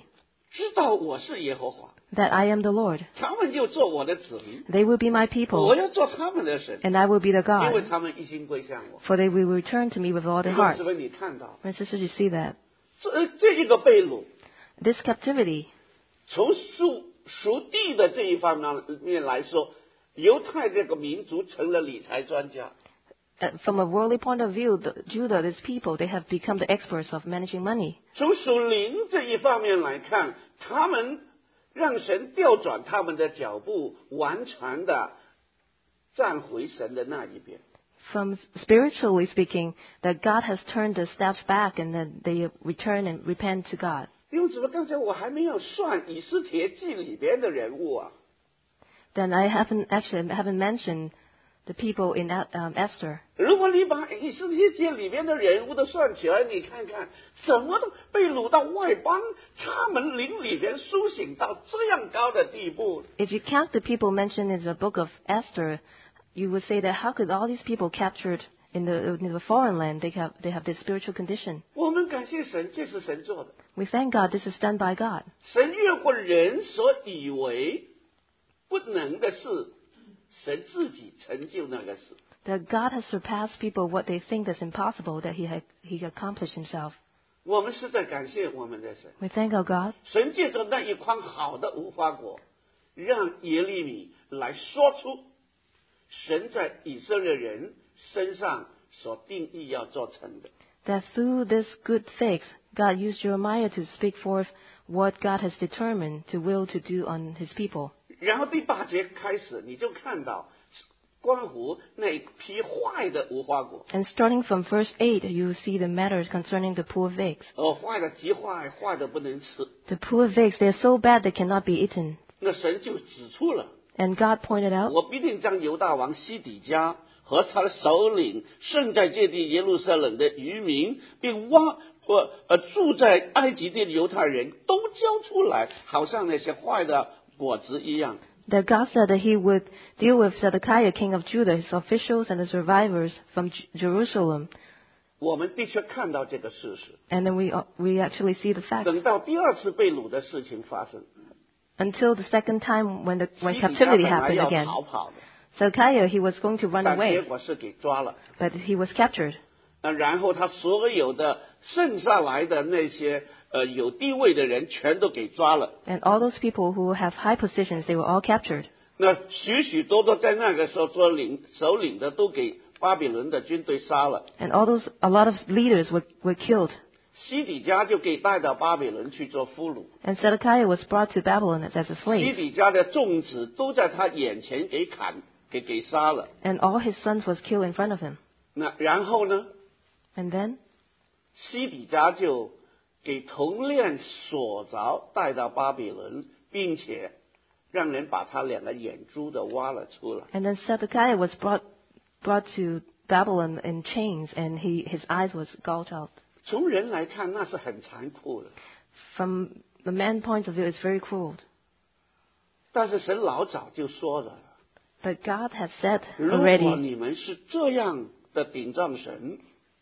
[SPEAKER 1] 知道我是耶和华，
[SPEAKER 2] that I am the Lord.
[SPEAKER 1] 他们就做我的子民，
[SPEAKER 2] They will be my
[SPEAKER 1] 我
[SPEAKER 2] people,
[SPEAKER 1] 要做他们的神，
[SPEAKER 2] and I will be the
[SPEAKER 1] 因为
[SPEAKER 2] God,
[SPEAKER 1] 他们一心归向我。
[SPEAKER 2] for they will return to me with all their
[SPEAKER 1] 弟兄
[SPEAKER 2] heart.
[SPEAKER 1] 姊妹，你看到
[SPEAKER 2] And sisters, you see that
[SPEAKER 1] 这这一个被掳，
[SPEAKER 2] this captivity,
[SPEAKER 1] 从属属地的这一方面来说，犹太这个民族成了理财专家。
[SPEAKER 2] uh, from a worldly point of view, the, Judah, these people, they have become the experts of managing money.
[SPEAKER 1] 从属灵这一方面来看，他们让神调转他们的脚步，完全的站回神的那一边。
[SPEAKER 2] From spiritually speaking, that God has turned the steps back and that they return and repent to God.
[SPEAKER 1] 弟兄姊妹，刚才我还没有算以斯帖记里边的人物啊。
[SPEAKER 2] Then I haven't actually haven't mentioned the people in um, Esther.
[SPEAKER 1] 如果你把以斯帖记里边的人物都算起来，你看看，怎么都被掳到外邦，他们灵里边苏醒到这样高的地步。
[SPEAKER 2] If you count the people mentioned in the book of Esther, you would say that how could all these people captured in the in the foreign land they have they have this spiritual condition?
[SPEAKER 1] 我们感谢神，这是神做的。
[SPEAKER 2] We thank God this is done by God.
[SPEAKER 1] 神越过人所以为不能的事，神自己成就那个事。
[SPEAKER 2] That God has surpassed people what they think is impossible, that He had He accomplished Himself.
[SPEAKER 1] 我们是在感谢我们的神。
[SPEAKER 2] We thank our God.
[SPEAKER 1] 神借着那一筐好的无花果，让耶利米来说出神在以色列人身上所定义要做成的。
[SPEAKER 2] That through this good figs, God used Jeremiah to speak forth what God has determined to will to do on His people.
[SPEAKER 1] 然后第八节开始，你就看到关乎那一批坏的无花果，
[SPEAKER 2] And starting from verse eight, you see the matters concerning the poor figs.
[SPEAKER 1] 哦，坏的极坏，坏的不能吃。
[SPEAKER 2] The poor figs, they're so bad they cannot be eaten.
[SPEAKER 1] 那神就指出了，
[SPEAKER 2] And God pointed out,
[SPEAKER 1] 我必定将犹大王西底家和他的首领，剩在这地耶路撒冷的渔民，并挖呃呃住在埃及地的犹太人都交出来，好像那些坏的果子一样。
[SPEAKER 2] that God said that He would deal with Zedekiah, king of Judah, his officials and the survivors from J- Jerusalem.
[SPEAKER 1] 我们的确看到这个事实。
[SPEAKER 2] And then we uh, we actually see the fact.
[SPEAKER 1] 等到第二次被掳的事情发生，
[SPEAKER 2] Until the second time when the
[SPEAKER 1] 西
[SPEAKER 2] when
[SPEAKER 1] 底家
[SPEAKER 2] captivity
[SPEAKER 1] 本来
[SPEAKER 2] happened
[SPEAKER 1] 要
[SPEAKER 2] again,
[SPEAKER 1] 逃跑的，
[SPEAKER 2] Zedekiah, he was going to run
[SPEAKER 1] 但结
[SPEAKER 2] away,
[SPEAKER 1] 果是给抓了。
[SPEAKER 2] but he was captured.
[SPEAKER 1] 那然后他所有的剩下来的那些呃有地位的人，全都给抓了。
[SPEAKER 2] And all those people who have high positions, they were all captured.
[SPEAKER 1] 那许许多多在那个时候做领首领的，都给巴比伦的军队杀了。
[SPEAKER 2] And all those, a lot of leaders were, were killed.
[SPEAKER 1] 西底家就给带到巴比伦去做俘虏。
[SPEAKER 2] And Zedekiah was brought to Babylon as a
[SPEAKER 1] 西
[SPEAKER 2] slave.
[SPEAKER 1] 底家的众子都在他眼前给砍，给给杀了。
[SPEAKER 2] And all his sons was killed in front of him.
[SPEAKER 1] 那然后呢，
[SPEAKER 2] And then
[SPEAKER 1] 西底家就给铜链锁着，带到巴比伦，并且让人把他两个眼珠的挖了出来。
[SPEAKER 2] And then Zedekiah was brought brought to Babylon in chains, and he his eyes was gouged out.
[SPEAKER 1] 从人来看，那是很残酷的。
[SPEAKER 2] From the man's point of view, it's very cruel.
[SPEAKER 1] 但是神老早就说了，
[SPEAKER 2] But God has said
[SPEAKER 1] 如果
[SPEAKER 2] already,
[SPEAKER 1] 你们是这样的顶撞神，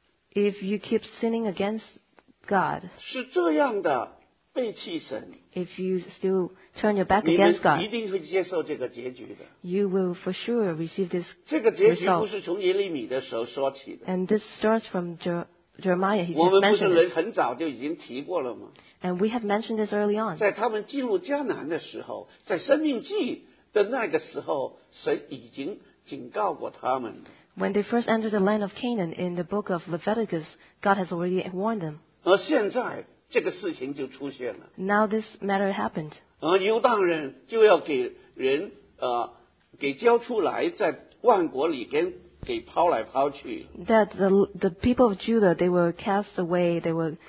[SPEAKER 2] if you keep sinning against God,
[SPEAKER 1] 是这样的背弃神，
[SPEAKER 2] if you still turn your back
[SPEAKER 1] 你们
[SPEAKER 2] against God,
[SPEAKER 1] 一定会接受这个结局的。
[SPEAKER 2] you will for sure receive this
[SPEAKER 1] 这个结局
[SPEAKER 2] result.
[SPEAKER 1] 不是从耶利米的时候说起的，
[SPEAKER 2] And this starts from Jer- Jeremiah. He
[SPEAKER 1] 我
[SPEAKER 2] just
[SPEAKER 1] 们不是
[SPEAKER 2] mentioned
[SPEAKER 1] 人
[SPEAKER 2] this.
[SPEAKER 1] 很早就已经提过了吗？
[SPEAKER 2] And we have mentioned this early on.
[SPEAKER 1] 在他们进入迦南的时候，在生命记的那个时候，神已经警告过他们。
[SPEAKER 2] When they first entered the land of Canaan in the book of Leviticus, God has already warned them.
[SPEAKER 1] 而现在这个事情就出现了，
[SPEAKER 2] Now this matter happened.
[SPEAKER 1] 而犹大人就要给人呃给交出来，在万国里跟给抛来抛去。
[SPEAKER 2] That the the people of Judah, they were cast away. They were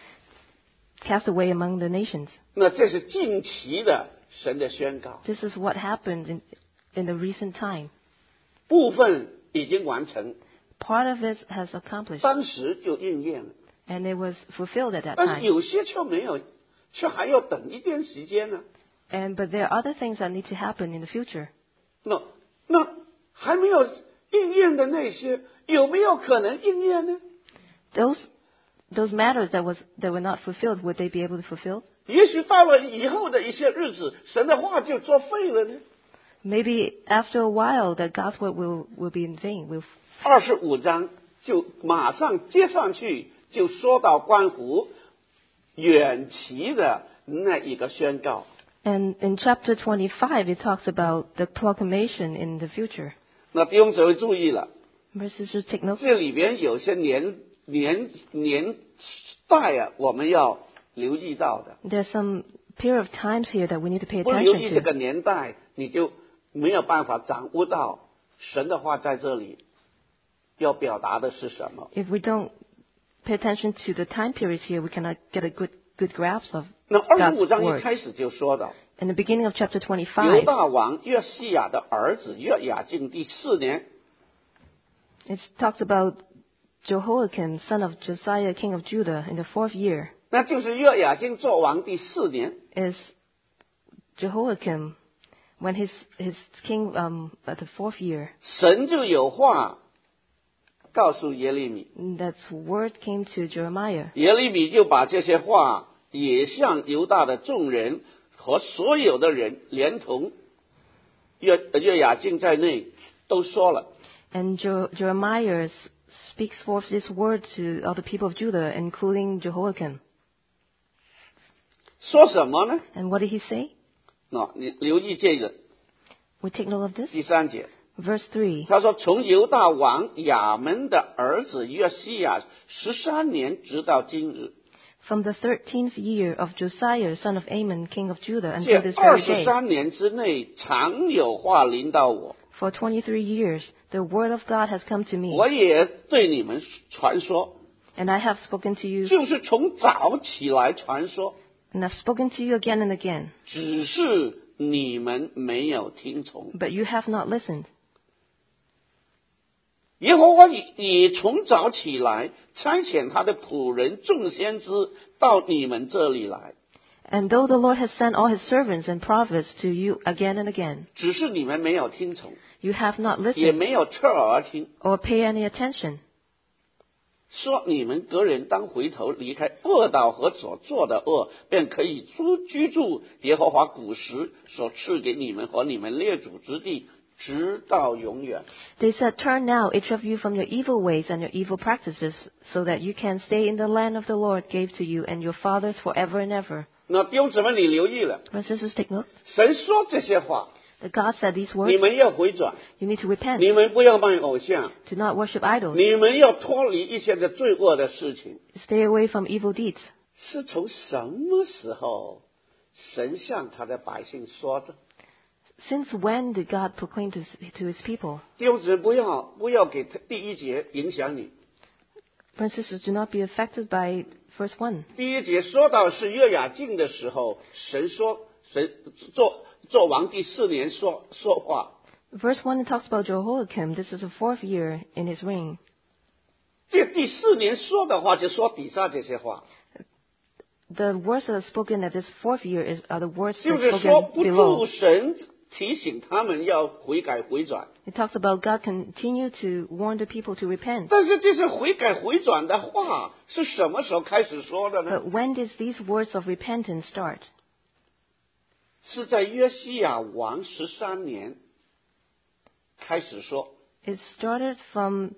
[SPEAKER 2] cast away among the nations.
[SPEAKER 1] 那这是近期的神的宣告，
[SPEAKER 2] This is what happened in in the recent time.
[SPEAKER 1] 部分已经完成，
[SPEAKER 2] Part of it has accomplished,
[SPEAKER 1] 当时就应验了。
[SPEAKER 2] and it was fulfilled at that
[SPEAKER 1] 但是
[SPEAKER 2] time.
[SPEAKER 1] 有些却没有，却还要等一段时间呢。
[SPEAKER 2] And but there are other things that need to happen in the future.
[SPEAKER 1] 那那还没有应验的那些，有没有可能应验呢？
[SPEAKER 2] Those those matters that was that were not fulfilled, would they be able to fulfill?
[SPEAKER 1] 也许到了以后的一些日子，神的话就作废了呢。
[SPEAKER 2] Maybe after a while, that God's word will, will be in vain. Will
[SPEAKER 1] 二十五章就马上接上去，就说到关乎远期的那一个宣告。
[SPEAKER 2] And in chapter twenty-five, it talks about the proclamation in the future.
[SPEAKER 1] 那弟兄姊妹注意了，
[SPEAKER 2] Verses to take note.
[SPEAKER 1] 这里边有些年年年代啊，我们要留意到的。
[SPEAKER 2] There's some period of times here that we need to pay
[SPEAKER 1] 不留
[SPEAKER 2] attention
[SPEAKER 1] 意
[SPEAKER 2] to.
[SPEAKER 1] 这个年代，你就没有办法掌握到神的话在这里要表达的是什么。
[SPEAKER 2] If we don't pay attention to the time periods here, we cannot get a good good grasp of
[SPEAKER 1] 那二十
[SPEAKER 2] God's
[SPEAKER 1] 五章一
[SPEAKER 2] word.
[SPEAKER 1] 开始就说到，
[SPEAKER 2] In the beginning of chapter
[SPEAKER 1] 犹
[SPEAKER 2] twenty-five,
[SPEAKER 1] 大王约西亚的儿子约雅敬第四年，
[SPEAKER 2] it talks about Jehoiakim, son of Josiah, king of Judah, in the fourth year.
[SPEAKER 1] 那就是约雅敬做王第四年。
[SPEAKER 2] Is Jehoiakim when his his king um at the fourth year.
[SPEAKER 1] 神就有话告诉耶利米，
[SPEAKER 2] That word came to Jeremiah.
[SPEAKER 1] 耶利米就把这些话也向犹大的众人和所有的人，连同约约雅敬在内，都说了。
[SPEAKER 2] And Je- Jeremiah s- speaks forth this word to all the people of Judah, including Jehoiakim.
[SPEAKER 1] 说什么呢？
[SPEAKER 2] And what did he say?
[SPEAKER 1] 那你留意这个
[SPEAKER 2] We take note of this.
[SPEAKER 1] 第三节，
[SPEAKER 2] Verse three.
[SPEAKER 1] 他说：“从犹大王亚门的儿子约西亚十三年，直到今日，
[SPEAKER 2] From the thirteenth year of Josiah, son of Ammon, king of Judah,
[SPEAKER 1] 这
[SPEAKER 2] until this
[SPEAKER 1] 二
[SPEAKER 2] very
[SPEAKER 1] 十
[SPEAKER 2] day.
[SPEAKER 1] 三年之内，常有话临到我，
[SPEAKER 2] For twenty-three years, the word of God has come to me,
[SPEAKER 1] 我也对你们传说，
[SPEAKER 2] and I have spoken to you,
[SPEAKER 1] 就是从早起来传说，
[SPEAKER 2] and I've spoken to you again and again,
[SPEAKER 1] 只是你们没有听从。
[SPEAKER 2] but you have not listened.
[SPEAKER 1] 耶和华也也从早起来，差遣他的仆人众先知到你们这里来，
[SPEAKER 2] And though the Lord has sent all his servants and prophets to you again and again,
[SPEAKER 1] 只是你们没有听从，
[SPEAKER 2] you have not
[SPEAKER 1] 也
[SPEAKER 2] listened
[SPEAKER 1] 没有侧耳听。
[SPEAKER 2] or pay any attention.
[SPEAKER 1] 说你们个人当回头，离开恶道和所做的恶，便可以住居住耶和华古时所赐给你们和你们列祖之地，直到永远。
[SPEAKER 2] They said, Turn now, each of you, from your evil ways and your evil practices, so that you can stay in the land of the Lord gave to you and your fathers forever and ever.
[SPEAKER 1] 那弟兄姊妹，你留意了，
[SPEAKER 2] Brothers and sisters, take note.
[SPEAKER 1] 神说这些话，
[SPEAKER 2] That God said these
[SPEAKER 1] 你
[SPEAKER 2] words.
[SPEAKER 1] 们要回转，
[SPEAKER 2] You need to repent,
[SPEAKER 1] 你们不要拜偶像，
[SPEAKER 2] to not worship idols,
[SPEAKER 1] 你们要脱离一切的罪恶的事情。
[SPEAKER 2] stay away from evil deeds.
[SPEAKER 1] 是从什么时候神向他的百姓说的？
[SPEAKER 2] Since when did God proclaim to, to his people?
[SPEAKER 1] 弟兄姊妹，不要不要给他第一节影响你。
[SPEAKER 2] Brothers and sisters, do not be affected by verse one.
[SPEAKER 1] 第一节说到是约雅敬的时候，神说神做做王第四年说说话。
[SPEAKER 2] Verse one, it talks about Jehoiakim. This is the fourth year in his reign.
[SPEAKER 1] 这第四年说的话，就说底下这些话，
[SPEAKER 2] The words that are spoken at this fourth year is, are the words that
[SPEAKER 1] 就
[SPEAKER 2] are
[SPEAKER 1] 是说
[SPEAKER 2] spoken
[SPEAKER 1] 不
[SPEAKER 2] below.
[SPEAKER 1] 住神提醒他们要悔改回转。
[SPEAKER 2] It talks about God continue to warn the people to repent.
[SPEAKER 1] 但是这是悔改回转的话是什么时候开始说的呢？
[SPEAKER 2] But when did these words of repentance start?
[SPEAKER 1] 是在约西亚王十三年开始说，
[SPEAKER 2] It started from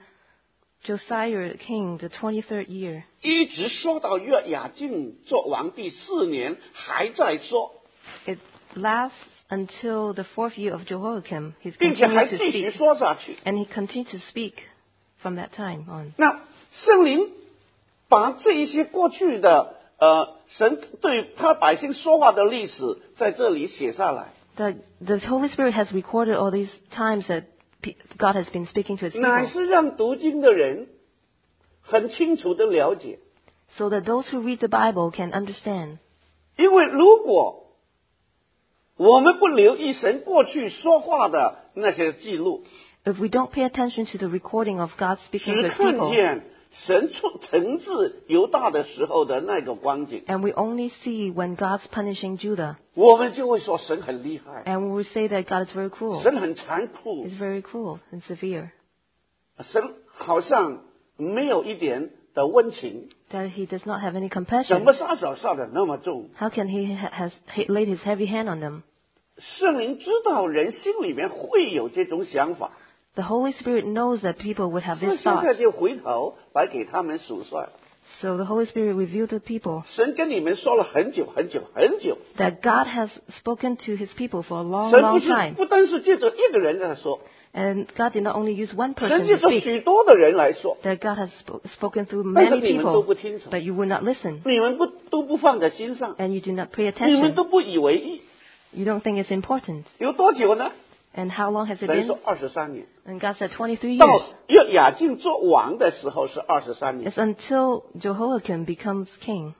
[SPEAKER 2] Josiah king, the twenty-third year.
[SPEAKER 1] 一直说到约雅敬做王第四年还在说，
[SPEAKER 2] It lasts until the fourth year of Jehoiakim. He's
[SPEAKER 1] 并且还
[SPEAKER 2] continued to
[SPEAKER 1] 继续
[SPEAKER 2] speak.
[SPEAKER 1] 说下去。
[SPEAKER 2] And he continued to speak from that time on.
[SPEAKER 1] 那圣灵把这一些过去的呃神对他百姓说话的历史在这里写下来，
[SPEAKER 2] The, the Holy Spirit has recorded all these times that pe- God has been speaking to his
[SPEAKER 1] 乃
[SPEAKER 2] people,
[SPEAKER 1] 是让读经的人很清楚的了解。
[SPEAKER 2] so that those who read the Bible can understand.
[SPEAKER 1] 因为如果我们不留意神过去说话的那些记录，
[SPEAKER 2] If we don't pay attention to the recording of God speaking
[SPEAKER 1] 只
[SPEAKER 2] to his
[SPEAKER 1] 看
[SPEAKER 2] people,
[SPEAKER 1] 见神出惩治犹大的时候的那个光景，
[SPEAKER 2] and we only see when God's punishing Judah,
[SPEAKER 1] 我们就会说神很厉害，
[SPEAKER 2] and we will say that God is very cruel.
[SPEAKER 1] 神很残酷，
[SPEAKER 2] He's very cruel and severe.
[SPEAKER 1] 神好像没有一点的温情，
[SPEAKER 2] that he does not have any
[SPEAKER 1] 怎
[SPEAKER 2] compassion.
[SPEAKER 1] 么杀手杀的那么重？
[SPEAKER 2] How can he ha- has he laid his heavy hand on them?
[SPEAKER 1] 圣灵知道人心里面会有这种想法，
[SPEAKER 2] The Holy Spirit knows that people would have
[SPEAKER 1] 所以
[SPEAKER 2] this
[SPEAKER 1] 现在
[SPEAKER 2] thought.
[SPEAKER 1] 就回头来给他们数算。
[SPEAKER 2] So the Holy Spirit revealed to people
[SPEAKER 1] 神跟你们说了很久很久很久，
[SPEAKER 2] that God has spoken to his people for a long,
[SPEAKER 1] 神不
[SPEAKER 2] long
[SPEAKER 1] 是
[SPEAKER 2] time.
[SPEAKER 1] 不单是借着一个人在说，
[SPEAKER 2] And God did not only use one
[SPEAKER 1] 神
[SPEAKER 2] person
[SPEAKER 1] 借
[SPEAKER 2] to
[SPEAKER 1] 着
[SPEAKER 2] speak,
[SPEAKER 1] 许多的人来说，
[SPEAKER 2] that God has sp- spoken through
[SPEAKER 1] 但是
[SPEAKER 2] many
[SPEAKER 1] 你们都
[SPEAKER 2] people,
[SPEAKER 1] 不听从，
[SPEAKER 2] but you would not listen,
[SPEAKER 1] 你们不都不放在心上，
[SPEAKER 2] and you do not pay
[SPEAKER 1] 你们
[SPEAKER 2] attention.
[SPEAKER 1] 都不以为意。
[SPEAKER 2] You don't think it's important.
[SPEAKER 1] 有多久呢？
[SPEAKER 2] And how long has it
[SPEAKER 1] 神
[SPEAKER 2] been?
[SPEAKER 1] 说二十三年，
[SPEAKER 2] And God said twenty-three
[SPEAKER 1] 到
[SPEAKER 2] years.
[SPEAKER 1] 约雅敬做王的时候是二十三年
[SPEAKER 2] It's。until Jehoiakim becomes king.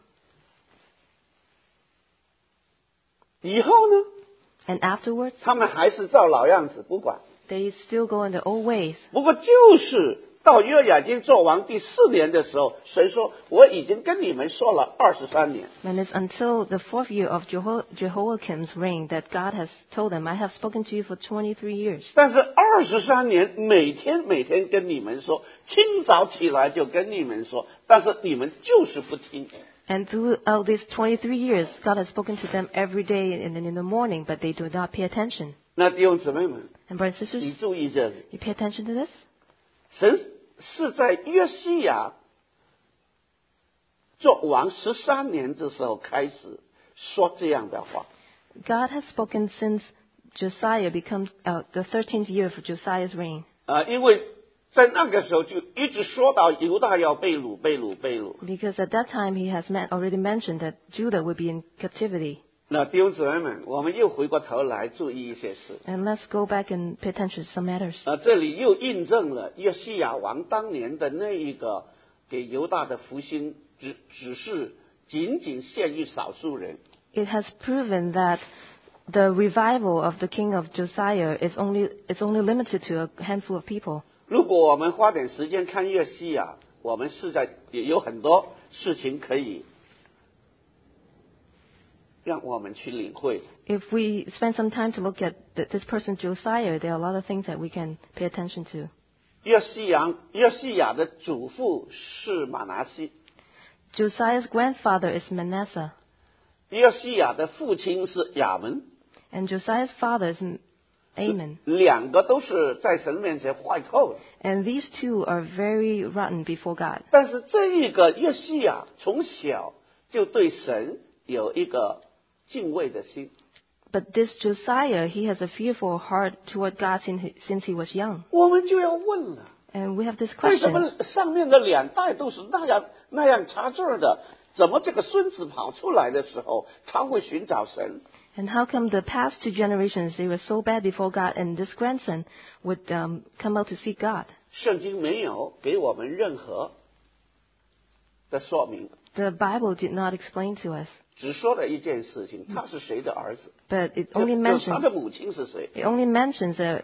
[SPEAKER 1] 以后呢，
[SPEAKER 2] And afterwards,
[SPEAKER 1] 他们还是照老样子不管。
[SPEAKER 2] they still go in their old ways.
[SPEAKER 1] 不过就是到约雅敬做王第四年的时候，神说我已经跟你们说了二十三年。
[SPEAKER 2] And it's until the fourth year of Jeho- Jehoiakim's reign that God has told them, I have spoken to you for twenty-three years.
[SPEAKER 1] 但是二十三年每天每天跟你们说，清早起来就跟你们说，但是你们就是不听。
[SPEAKER 2] And throughout these twenty-three years, God has spoken to them every day and then in the morning, but they do not pay attention.
[SPEAKER 1] 那弟兄姊妹们，
[SPEAKER 2] And brothers and
[SPEAKER 1] 你
[SPEAKER 2] sisters,
[SPEAKER 1] 注意这里，
[SPEAKER 2] you pay attention to this?
[SPEAKER 1] 神是在约西亚做王十三年的时候开始说这样的话。
[SPEAKER 2] God has spoken since Josiah becomes uh, the thirteenth year of Josiah's reign.
[SPEAKER 1] 啊，因为在那个时候就一直说到犹大要被掳、被掳、被掳。
[SPEAKER 2] Because at that time he has man- already mentioned that Judah would be in captivity.
[SPEAKER 1] 那弟兄姊妹们，我们又回过头来注意一些事。
[SPEAKER 2] And let's go back and pay attention to some matters.
[SPEAKER 1] 啊，这里又印证了约西亚王当年的那一个给犹大的复兴，只只是仅仅限于少数人。
[SPEAKER 2] It has proven that the revival of the king of Josiah is only, is only limited to a handful of people.
[SPEAKER 1] 如果我们花点时间看约西亚，我们是在也有很多事情可以让我们去领会。
[SPEAKER 2] If we spend some time to look at th- this person Josiah, there are a lot of things that we can pay attention to.
[SPEAKER 1] 约西亚约西亚的祖父是马拿西，
[SPEAKER 2] Josiah's grandfather is Manasseh,
[SPEAKER 1] 约西亚的父亲是亚门，
[SPEAKER 2] and Josiah's father is M- Amon.
[SPEAKER 1] 两个都是在神面前坏透了。
[SPEAKER 2] And these two are very rotten before God.
[SPEAKER 1] 但是这一个约西亚从小就对神有一个敬畏的心。
[SPEAKER 2] But this Josiah, he has a fearful heart toward God since he, since he was young.
[SPEAKER 1] 我们就要问了，
[SPEAKER 2] And we have this
[SPEAKER 1] 为什
[SPEAKER 2] question.
[SPEAKER 1] 么上面的两代都是那样那样差劲儿的？怎么这个孙子跑出来的时候，他会寻找神？
[SPEAKER 2] And how come the past two generations, they were so bad before God, and this grandson would um, come out to seek God?
[SPEAKER 1] 圣经没有给我们任何的说明，
[SPEAKER 2] The Bible did not explain to us,
[SPEAKER 1] 只说了一件事情：他是谁的儿子，
[SPEAKER 2] but it
[SPEAKER 1] 就
[SPEAKER 2] only
[SPEAKER 1] 就他
[SPEAKER 2] mentions
[SPEAKER 1] 的母亲是谁。
[SPEAKER 2] it only mentions uh,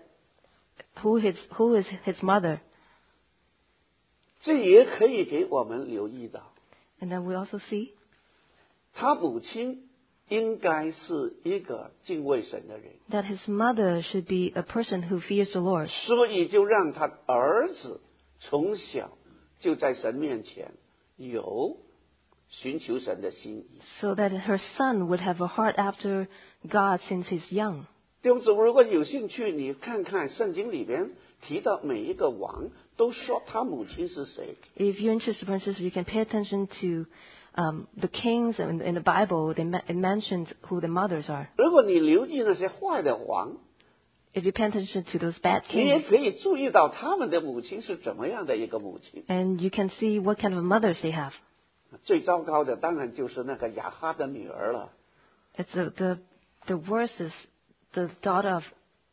[SPEAKER 2] who his who is his mother.
[SPEAKER 1] 这也可以给我们留意到，
[SPEAKER 2] And then we also see
[SPEAKER 1] 他母亲应该是一个敬畏神的人，
[SPEAKER 2] that his mother should be a person who fears the Lord.
[SPEAKER 1] 所以就让他儿子从小就在神面前有寻求神的心意。
[SPEAKER 2] So that her son would have a heart after God since he's young.
[SPEAKER 1] 弟兄姊妹，如果有兴趣，你看看圣经里边提到每一个王都说他母亲是谁。
[SPEAKER 2] If you're interested, for instance, you can pay attention to um, the kings in, in the Bible. They me- it mentions who the mothers are.
[SPEAKER 1] 如果你留意那些坏的王，
[SPEAKER 2] If you pay attention to those bad
[SPEAKER 1] 你也
[SPEAKER 2] kings,
[SPEAKER 1] 可以注意到他们的母亲是怎么样的一个母亲。
[SPEAKER 2] and you can see what kind of mothers they have.
[SPEAKER 1] 最糟糕的当然就是那个亚哈的女儿了。
[SPEAKER 2] It's the the, the worst is the daughter of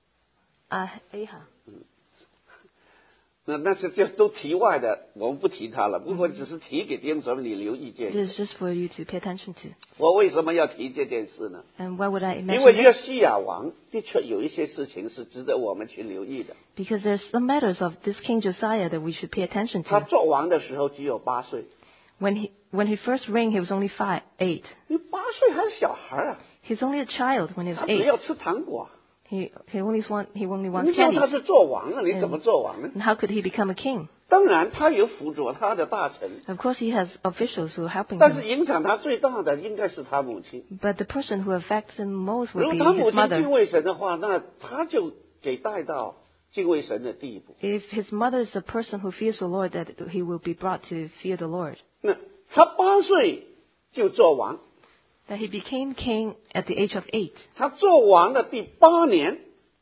[SPEAKER 2] Ah- Ahab.
[SPEAKER 1] 那那是就都题外的，我们不提它了。不过只是提给弟兄姊妹你留意见。
[SPEAKER 2] This is just for you to pay attention to.
[SPEAKER 1] 我为什么要提这件事呢？
[SPEAKER 2] And why would I
[SPEAKER 1] 因
[SPEAKER 2] mention
[SPEAKER 1] 为
[SPEAKER 2] this?
[SPEAKER 1] 约西亚王的确有一些事情是值得我们去留意的。
[SPEAKER 2] Because there's some matters of this King Josiah that we should pay attention
[SPEAKER 1] 他
[SPEAKER 2] to.
[SPEAKER 1] 做王的时候只有八岁，
[SPEAKER 2] When he when he first reigned, he was only five, eight.
[SPEAKER 1] 你八岁还是小孩啊，
[SPEAKER 2] He's only a child when he
[SPEAKER 1] 他
[SPEAKER 2] was
[SPEAKER 1] 只
[SPEAKER 2] eight.
[SPEAKER 1] 要吃糖果。
[SPEAKER 2] He He he only want he only wants
[SPEAKER 1] 你说
[SPEAKER 2] candy.
[SPEAKER 1] 他是做王了，你怎么做王呢？
[SPEAKER 2] And how could he become a king?
[SPEAKER 1] 当然，他有辅佐他的大臣，
[SPEAKER 2] Of course, he has officials who are helping
[SPEAKER 1] 但是
[SPEAKER 2] him.
[SPEAKER 1] 影响他最大的应该是他母亲。
[SPEAKER 2] But the person who affects him most
[SPEAKER 1] 如
[SPEAKER 2] would
[SPEAKER 1] 果
[SPEAKER 2] be
[SPEAKER 1] 他母
[SPEAKER 2] his
[SPEAKER 1] 亲敬
[SPEAKER 2] mother.
[SPEAKER 1] 畏神的话，那他就给带到敬畏神的地步。
[SPEAKER 2] If his mother is a person who fears the Lord, that he will be brought to fear the Lord.
[SPEAKER 1] 那他八岁就做王，
[SPEAKER 2] That he became king at the age of eight.
[SPEAKER 1] 他做王的第八年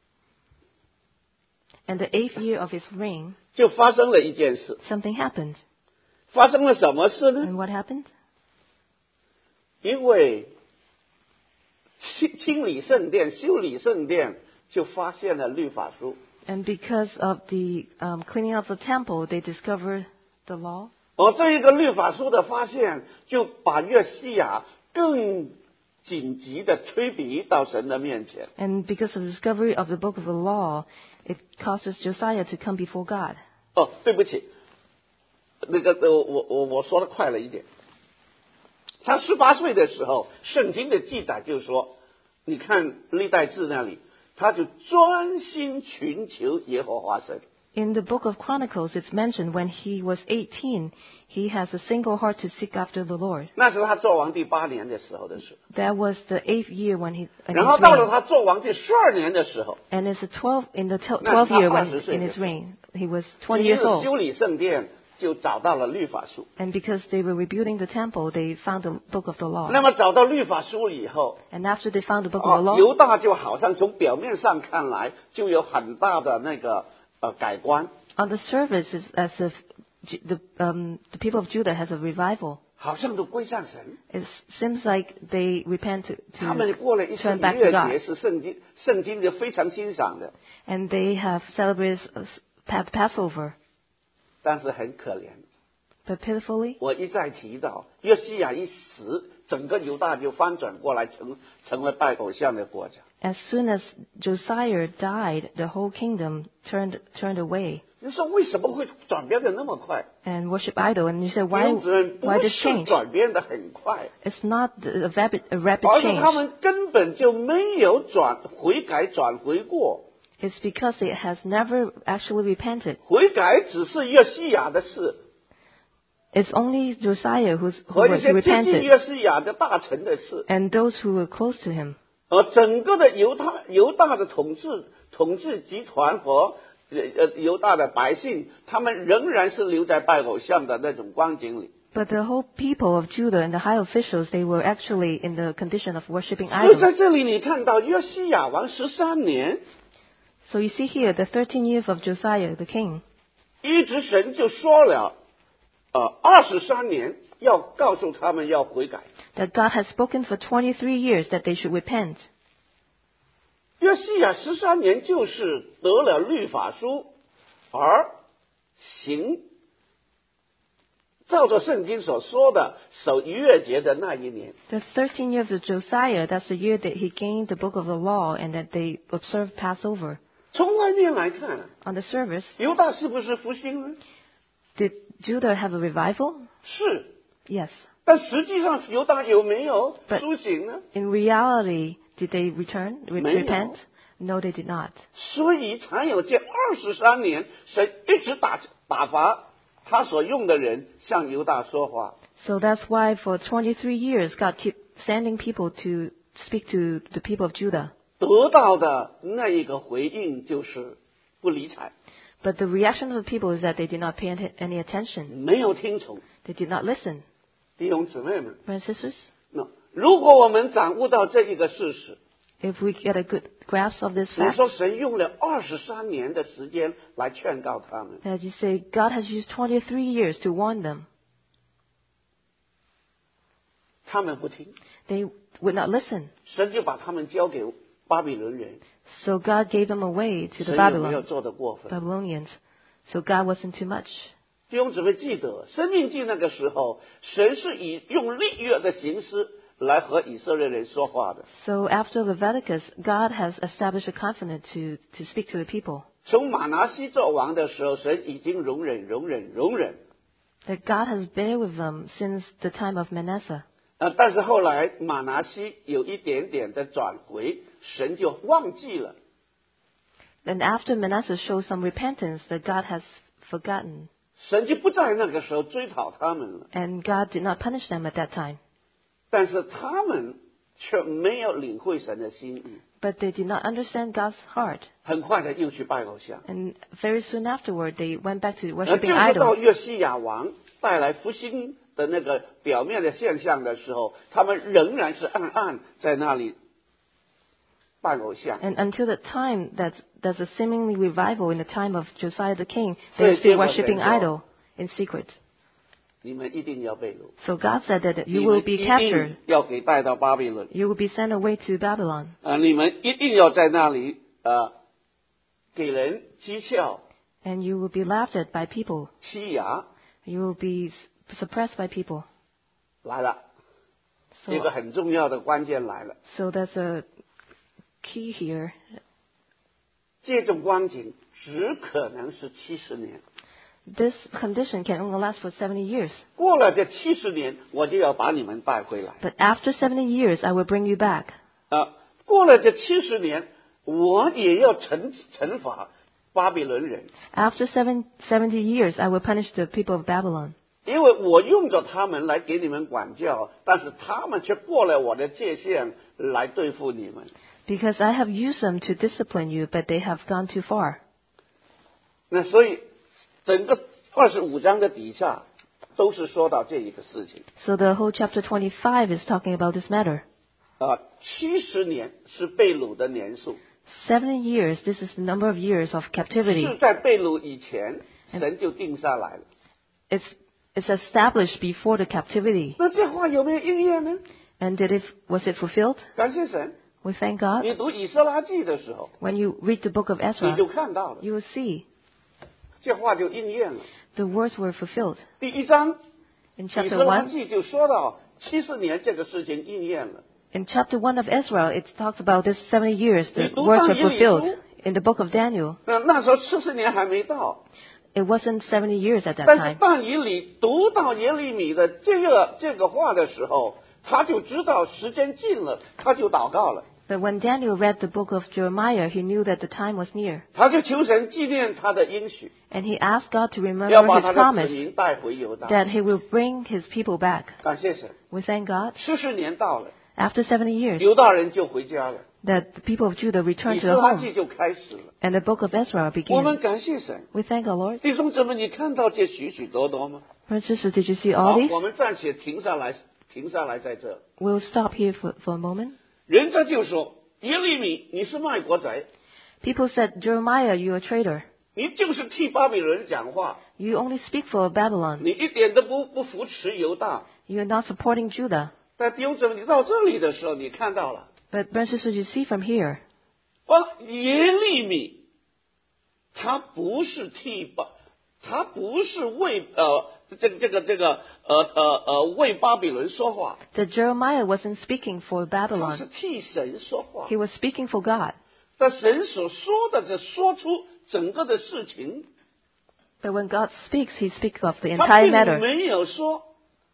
[SPEAKER 2] And the eighth year of his reign,
[SPEAKER 1] 就发生了一件事。
[SPEAKER 2] something happened.
[SPEAKER 1] 发生了什么事呢？
[SPEAKER 2] And what happened?
[SPEAKER 1] 因为清清理圣殿、修理圣殿，就发现了律法书。
[SPEAKER 2] And because of the um, cleaning of the temple, they discovered the law.
[SPEAKER 1] 而这一个律法书的发现，就把约西亚更紧急的催逼到神的面前。
[SPEAKER 2] And because of the discovery of the book of the law, it causes Josiah to come before God.
[SPEAKER 1] 哦，对不起，那个呃，我我我说的快了一点。他十八岁的时候，圣经的记载就说，你看历代志那里，他就专心寻求耶和华神。
[SPEAKER 2] In the book of Chronicles, it's mentioned when he was eighteen, he has a single heart to seek after the Lord.
[SPEAKER 1] 那是他做王第八年的时候的事。
[SPEAKER 2] That was the eighth year when he. in
[SPEAKER 1] 然后
[SPEAKER 2] his
[SPEAKER 1] 到了
[SPEAKER 2] reign.
[SPEAKER 1] 他做王第十二年的时候，
[SPEAKER 2] And it's the twelve in the twelfth
[SPEAKER 1] 那是他
[SPEAKER 2] year when
[SPEAKER 1] 二十岁
[SPEAKER 2] in
[SPEAKER 1] 的
[SPEAKER 2] his
[SPEAKER 1] 时候。
[SPEAKER 2] reign, he was
[SPEAKER 1] 因
[SPEAKER 2] twenty
[SPEAKER 1] 为
[SPEAKER 2] years old.
[SPEAKER 1] 修理圣殿，就找到了律法书。
[SPEAKER 2] And because they were rebuilding the temple, they found the book of the law.
[SPEAKER 1] 那么找到律法书以后，
[SPEAKER 2] And after they found the book of the
[SPEAKER 1] 啊，
[SPEAKER 2] law,
[SPEAKER 1] 犹大就好像从表面上看来，就有很大的那个呃改观，
[SPEAKER 2] on the surface, it's as if Ju- the um, the people of Judah has a revival.
[SPEAKER 1] 好像都归向神。
[SPEAKER 2] It seems like they repent to,
[SPEAKER 1] 他们
[SPEAKER 2] to
[SPEAKER 1] 过了一次
[SPEAKER 2] turn
[SPEAKER 1] 逾
[SPEAKER 2] back to
[SPEAKER 1] 越
[SPEAKER 2] God.
[SPEAKER 1] 节，是圣经圣经就非常欣赏的，
[SPEAKER 2] And they have celebrated uh, Pa- Passover.
[SPEAKER 1] 但是很可怜。
[SPEAKER 2] But pitifully,
[SPEAKER 1] 我一再提到，约西亚一死，整个犹大就翻转过来，成成为拜偶像的国家。
[SPEAKER 2] as soon as Josiah died, the whole kingdom turned turned away
[SPEAKER 1] 你说为什么会转变的那么快？
[SPEAKER 2] and worship idol. And you say,
[SPEAKER 1] 弟
[SPEAKER 2] why
[SPEAKER 1] 兄姊妹，不
[SPEAKER 2] why this
[SPEAKER 1] 是
[SPEAKER 2] change?
[SPEAKER 1] 转变的很快，
[SPEAKER 2] It's not a rapid a rapid
[SPEAKER 1] 而是他
[SPEAKER 2] change.
[SPEAKER 1] 们根本就没有转悔改转回过。
[SPEAKER 2] It's because it has never actually repented.
[SPEAKER 1] 悔改只是约西亚的事，
[SPEAKER 2] It's only Josiah who's, who
[SPEAKER 1] 和一
[SPEAKER 2] was
[SPEAKER 1] 些接近
[SPEAKER 2] repented,
[SPEAKER 1] 约西亚的大臣的事。
[SPEAKER 2] and those who were close to him.
[SPEAKER 1] 而整个的犹大犹大的统治统治集团和呃呃犹大的百姓，他们仍然是留在拜偶像的那种光景里。
[SPEAKER 2] But the whole people of Judah and the high officials, they were actually in the condition of worshipping
[SPEAKER 1] 所以在
[SPEAKER 2] idols.
[SPEAKER 1] 这里你看到约西亚王十三年，
[SPEAKER 2] So you see here the thirteen years of Josiah, the king.
[SPEAKER 1] 一直神就说了，呃，二十三年要告诉他们要悔改。
[SPEAKER 2] That God has spoken for twenty-three years that they should repent.
[SPEAKER 1] 约西亚十三年就是得了律法书，而行照着圣经所说的守逾越节的那一年。
[SPEAKER 2] The thirteen years of Josiah, that's the year that he gained the book of the law and that they observed Passover.
[SPEAKER 1] 从外面来看，
[SPEAKER 2] On the service,
[SPEAKER 1] 犹大是不是复兴呢？
[SPEAKER 2] did Judah have a revival?
[SPEAKER 1] 是，
[SPEAKER 2] Yes.
[SPEAKER 1] 但实际上犹大有没有
[SPEAKER 2] But-
[SPEAKER 1] 苏醒呢？
[SPEAKER 2] In reality, did they return, re-
[SPEAKER 1] 没有。
[SPEAKER 2] repent? No, they did not.
[SPEAKER 1] 所以才有这二十三年，神一直打打发他所用的人向犹大说话。
[SPEAKER 2] So that's why for twenty-three years, God kept sending people to speak to the people of Judah.
[SPEAKER 1] 得到的那一个回应就是不理睬，
[SPEAKER 2] But the reaction of the people is that they did not pay any any attention.
[SPEAKER 1] 没有听从。
[SPEAKER 2] They did not listen.
[SPEAKER 1] 弟兄姊妹们，
[SPEAKER 2] Brothers and sisters,
[SPEAKER 1] 那如果我们掌握到这一个事实，
[SPEAKER 2] if we get a good grasp of this
[SPEAKER 1] 你
[SPEAKER 2] fact,
[SPEAKER 1] 说神用了二十三年的时间来劝告他们，
[SPEAKER 2] that you say God has used twenty-three years to warn them.
[SPEAKER 1] 他们不听，
[SPEAKER 2] They would not listen.
[SPEAKER 1] 神就把他们交给巴比伦人。
[SPEAKER 2] So God gave them away to the
[SPEAKER 1] 神有没有
[SPEAKER 2] Babylon,
[SPEAKER 1] 做得过分？
[SPEAKER 2] Babylonians. So God wasn't too much.
[SPEAKER 1] 弟兄姊妹记得，《生命记》那个时候，神是以用立约的形式来和以色列人说话的。
[SPEAKER 2] So after Leviticus, God has established a covenant to, to speak to the people.
[SPEAKER 1] 从马拿西做王的时候，神已经容忍、容忍、容忍。
[SPEAKER 2] That God has been with them since the time of Manasseh.
[SPEAKER 1] 呃，但是后来马拿西有一点点的转回，神就忘记了
[SPEAKER 2] And after Manasseh showed some repentance, that God has forgotten.
[SPEAKER 1] 神就不在那个时候追讨他们了。
[SPEAKER 2] And God did not punish them at that time.
[SPEAKER 1] 但是他们却没有领会神的心意，
[SPEAKER 2] But they did not understand God's heart.
[SPEAKER 1] 很快的又去拜偶像。
[SPEAKER 2] And very soon afterward, they went back to
[SPEAKER 1] 而就
[SPEAKER 2] worshipping
[SPEAKER 1] 是到
[SPEAKER 2] idols.
[SPEAKER 1] 约西亚王带来复兴的那个表面的现象的时候，他们仍然是暗暗在那里拜偶像。
[SPEAKER 2] And until the time that there's a seemingly revival in the time of Josiah the king,
[SPEAKER 1] So
[SPEAKER 2] they were
[SPEAKER 1] it's
[SPEAKER 2] still
[SPEAKER 1] different
[SPEAKER 2] worshipping
[SPEAKER 1] than
[SPEAKER 2] idol in secret.
[SPEAKER 1] 你们一定要被掳，
[SPEAKER 2] So God said that
[SPEAKER 1] 你
[SPEAKER 2] you
[SPEAKER 1] 们
[SPEAKER 2] will
[SPEAKER 1] 一
[SPEAKER 2] be captured.
[SPEAKER 1] 定要给带到巴比伦。
[SPEAKER 2] You will be sent away to Babylon.
[SPEAKER 1] 啊，你们一定要在那里啊，给人讥笑、
[SPEAKER 2] And you will be laughed at by people.
[SPEAKER 1] 欺压。
[SPEAKER 2] You will be s- suppressed by people.
[SPEAKER 1] 来了，
[SPEAKER 2] So,
[SPEAKER 1] 一个很重要的关键来了。
[SPEAKER 2] so there's a key here.
[SPEAKER 1] 这种光景只可能是七十年。
[SPEAKER 2] This condition can only last for seventy years.
[SPEAKER 1] 过了这七十年，我就要把你们带回来。
[SPEAKER 2] But after seventy years, I will bring you back.
[SPEAKER 1] 啊，过了这七十年，我也要惩惩罚巴比伦人，
[SPEAKER 2] After seven, seventy years, I will punish the people of Babylon.
[SPEAKER 1] 因为我用着他们来给你们管教，但是他们却过了我的界限来对付你们。
[SPEAKER 2] Because I have used them to discipline you, but they have gone too far.
[SPEAKER 1] 那所以整个二十五章的底下都是说到这一个事情。
[SPEAKER 2] So the whole chapter twenty-five is talking about this matter.
[SPEAKER 1] 啊，七十年是被掳的年数，
[SPEAKER 2] Seventy years, this is the number of years of
[SPEAKER 1] 是
[SPEAKER 2] captivity.
[SPEAKER 1] 在被掳以前，神就定下来了。
[SPEAKER 2] It's, it's established before the captivity.
[SPEAKER 1] 那这话有没有应验呢？
[SPEAKER 2] And did it, was it fulfilled?
[SPEAKER 1] 感谢神。
[SPEAKER 2] We thank God.
[SPEAKER 1] 你读以斯拉记的时候，
[SPEAKER 2] When you read the book of
[SPEAKER 1] 你
[SPEAKER 2] Ezra,
[SPEAKER 1] 就看到了，
[SPEAKER 2] you will see
[SPEAKER 1] 这话就应验了。
[SPEAKER 2] the words were fulfilled.
[SPEAKER 1] 第一章
[SPEAKER 2] In
[SPEAKER 1] 以
[SPEAKER 2] chapter
[SPEAKER 1] 斯拉
[SPEAKER 2] one,
[SPEAKER 1] 记就说到七十年这个事情应验了。
[SPEAKER 2] in chapter one of Ezra, it talks about this seventy years. The
[SPEAKER 1] 你读
[SPEAKER 2] words were
[SPEAKER 1] 但以理书，
[SPEAKER 2] fulfilled. In the book of Daniel,
[SPEAKER 1] 那那时候七十年还没到，
[SPEAKER 2] it wasn't seventy years at that
[SPEAKER 1] 但是
[SPEAKER 2] time.
[SPEAKER 1] 但以理读到耶利米的这个这个话的时候，他就知道时间近了，他就祷告了，
[SPEAKER 2] But when Daniel read the book of Jeremiah, he knew that the time was near.
[SPEAKER 1] 他就求神纪念他的应许，
[SPEAKER 2] And he asked God to
[SPEAKER 1] 要
[SPEAKER 2] remember
[SPEAKER 1] 把
[SPEAKER 2] his
[SPEAKER 1] 他的子
[SPEAKER 2] promise
[SPEAKER 1] 民带回犹大。
[SPEAKER 2] that he will bring his people back.
[SPEAKER 1] 感谢神，
[SPEAKER 2] We thank God.
[SPEAKER 1] 七十年到了，
[SPEAKER 2] After seventy years,
[SPEAKER 1] 犹大人就回家了，
[SPEAKER 2] that the people of Judah
[SPEAKER 1] 以
[SPEAKER 2] returned
[SPEAKER 1] 斯
[SPEAKER 2] to their
[SPEAKER 1] 拉
[SPEAKER 2] home.
[SPEAKER 1] 记就开始了。
[SPEAKER 2] And the book of Ezra
[SPEAKER 1] 我
[SPEAKER 2] began.
[SPEAKER 1] 们感谢神，
[SPEAKER 2] We thank our Lord.
[SPEAKER 1] 弟兄姊妹，你看到这许许多多吗？
[SPEAKER 2] Brothers and sisters, did you see
[SPEAKER 1] 好
[SPEAKER 2] all，these?
[SPEAKER 1] 我们暂且停下来，停下来在这。
[SPEAKER 2] We'll stop here for, for a moment.
[SPEAKER 1] 人家就说耶利米，你是卖国贼，
[SPEAKER 2] People said, Jeremiah, you're a traitor.
[SPEAKER 1] 你就是替巴比伦讲话，
[SPEAKER 2] You only speak for Babylon.
[SPEAKER 1] 你一点都不不扶持犹大。
[SPEAKER 2] You're not supporting Judah.
[SPEAKER 1] 但弟兄姊妹，你到这里的时候，你看到了，
[SPEAKER 2] But brothers and sisters, you see from here,
[SPEAKER 1] 哇，耶利米，他不是替巴，他不是为呃这个这个这个呃呃呃为巴比伦说话，
[SPEAKER 2] that Jeremiah wasn't speaking for
[SPEAKER 1] 他是
[SPEAKER 2] Babylon.
[SPEAKER 1] 替神说话。
[SPEAKER 2] He was speaking for God.
[SPEAKER 1] 但神所说的，这说出整个的事情，
[SPEAKER 2] But when God speaks, he speaks of the
[SPEAKER 1] 他
[SPEAKER 2] entire
[SPEAKER 1] 并
[SPEAKER 2] matter.
[SPEAKER 1] 没有说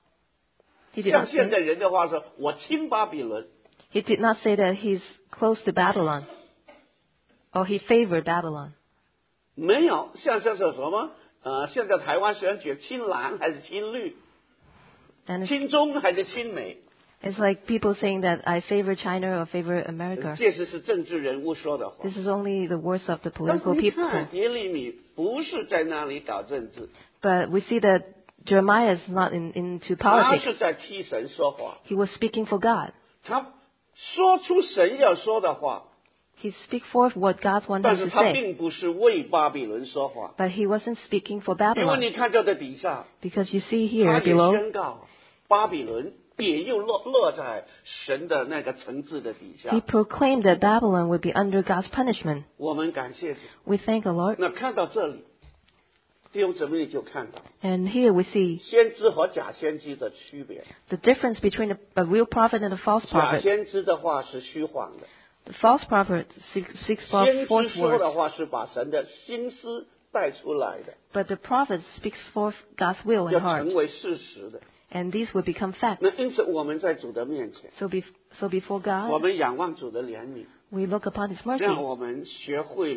[SPEAKER 2] He did
[SPEAKER 1] 像
[SPEAKER 2] not
[SPEAKER 1] 现
[SPEAKER 2] say,
[SPEAKER 1] 在人的话说，我亲巴比伦。
[SPEAKER 2] he did not say that he's close to Babylon. Or he favored Babylon.
[SPEAKER 1] 没有，像像是什么？呃，现在台湾选举亲蓝还是亲绿，
[SPEAKER 2] And it's,
[SPEAKER 1] 亲中还是亲美？
[SPEAKER 2] it's like people saying that I favor China or favor America.
[SPEAKER 1] 这是是政治人物说的话。
[SPEAKER 2] This is only the words of the
[SPEAKER 1] 但是
[SPEAKER 2] political
[SPEAKER 1] 你
[SPEAKER 2] people.
[SPEAKER 1] 看，耶利米不是在那里搞政治，
[SPEAKER 2] But we see that Jeremiah is not in, into
[SPEAKER 1] 他
[SPEAKER 2] politics.
[SPEAKER 1] 是在替神说话。
[SPEAKER 2] He was speaking for God.
[SPEAKER 1] 他说出神要说的话，
[SPEAKER 2] He speak forth what God wanted
[SPEAKER 1] 但
[SPEAKER 2] him
[SPEAKER 1] 是
[SPEAKER 2] to
[SPEAKER 1] 他
[SPEAKER 2] say.
[SPEAKER 1] 并不是为巴比伦说话，
[SPEAKER 2] But he wasn't speaking for
[SPEAKER 1] 因为
[SPEAKER 2] Babylon.
[SPEAKER 1] 你看这个底下，
[SPEAKER 2] Because you see
[SPEAKER 1] 他
[SPEAKER 2] here
[SPEAKER 1] 也
[SPEAKER 2] below,
[SPEAKER 1] 宣告巴比伦也又落落在神的那个层次的底下
[SPEAKER 2] he。proclaimed that Babylon would be under God's punishment.
[SPEAKER 1] 我们感谢主。
[SPEAKER 2] We thank the Lord.
[SPEAKER 1] 那看到这里，弟兄姊妹你就看到
[SPEAKER 2] And here we see
[SPEAKER 1] 先知和假先知的区别。
[SPEAKER 2] the difference between a, a real prophet and a false
[SPEAKER 1] 假
[SPEAKER 2] prophet.
[SPEAKER 1] 先知的话是虚谎的，
[SPEAKER 2] The false prophet seeks, seeks for
[SPEAKER 1] 先知
[SPEAKER 2] false
[SPEAKER 1] 说的
[SPEAKER 2] words.
[SPEAKER 1] 话是把神的心思带出来的，
[SPEAKER 2] But the prophet speaks forth God's will
[SPEAKER 1] 要
[SPEAKER 2] and heart.
[SPEAKER 1] 成为事实的。
[SPEAKER 2] And these will become facts.
[SPEAKER 1] 那因此我们在主的面前，
[SPEAKER 2] So, be, so before
[SPEAKER 1] 我
[SPEAKER 2] God,
[SPEAKER 1] 们仰望主的怜悯，
[SPEAKER 2] we look upon his
[SPEAKER 1] 让
[SPEAKER 2] mercy.
[SPEAKER 1] 我们学会了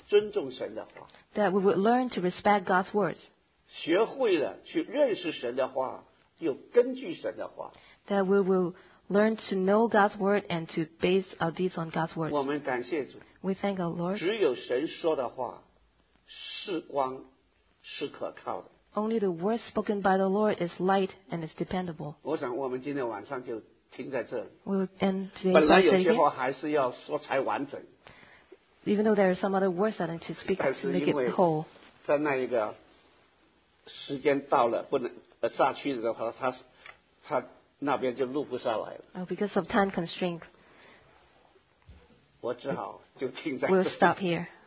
[SPEAKER 1] 尊重神的话，
[SPEAKER 2] that we would learn to respect God's words,
[SPEAKER 1] 学会了去认识神的话，又根据神的话。
[SPEAKER 2] that we will learn to know God's word and to base our deeds on God's
[SPEAKER 1] 我
[SPEAKER 2] words.
[SPEAKER 1] 们感谢主，
[SPEAKER 2] We thank our Lord.
[SPEAKER 1] 只有神说的话是光，是可靠的。
[SPEAKER 2] Only the word spoken by the Lord is light and is dependable.
[SPEAKER 1] 我想我们今天晚上就停在这里。
[SPEAKER 2] We will end today's
[SPEAKER 1] 本来
[SPEAKER 2] Bible
[SPEAKER 1] 有
[SPEAKER 2] study
[SPEAKER 1] 些
[SPEAKER 2] here,
[SPEAKER 1] 话还是要说才完整，
[SPEAKER 2] even though there are some other words that I need to speak
[SPEAKER 1] 但
[SPEAKER 2] to
[SPEAKER 1] 是
[SPEAKER 2] make
[SPEAKER 1] 因为
[SPEAKER 2] it whole.
[SPEAKER 1] 在那一个时间到了不能呃下去的话，他他那边就录不下来了，
[SPEAKER 2] Uh, because of time constraint,
[SPEAKER 1] 我只好就停在这
[SPEAKER 2] we'll
[SPEAKER 1] 里。
[SPEAKER 2] stop here.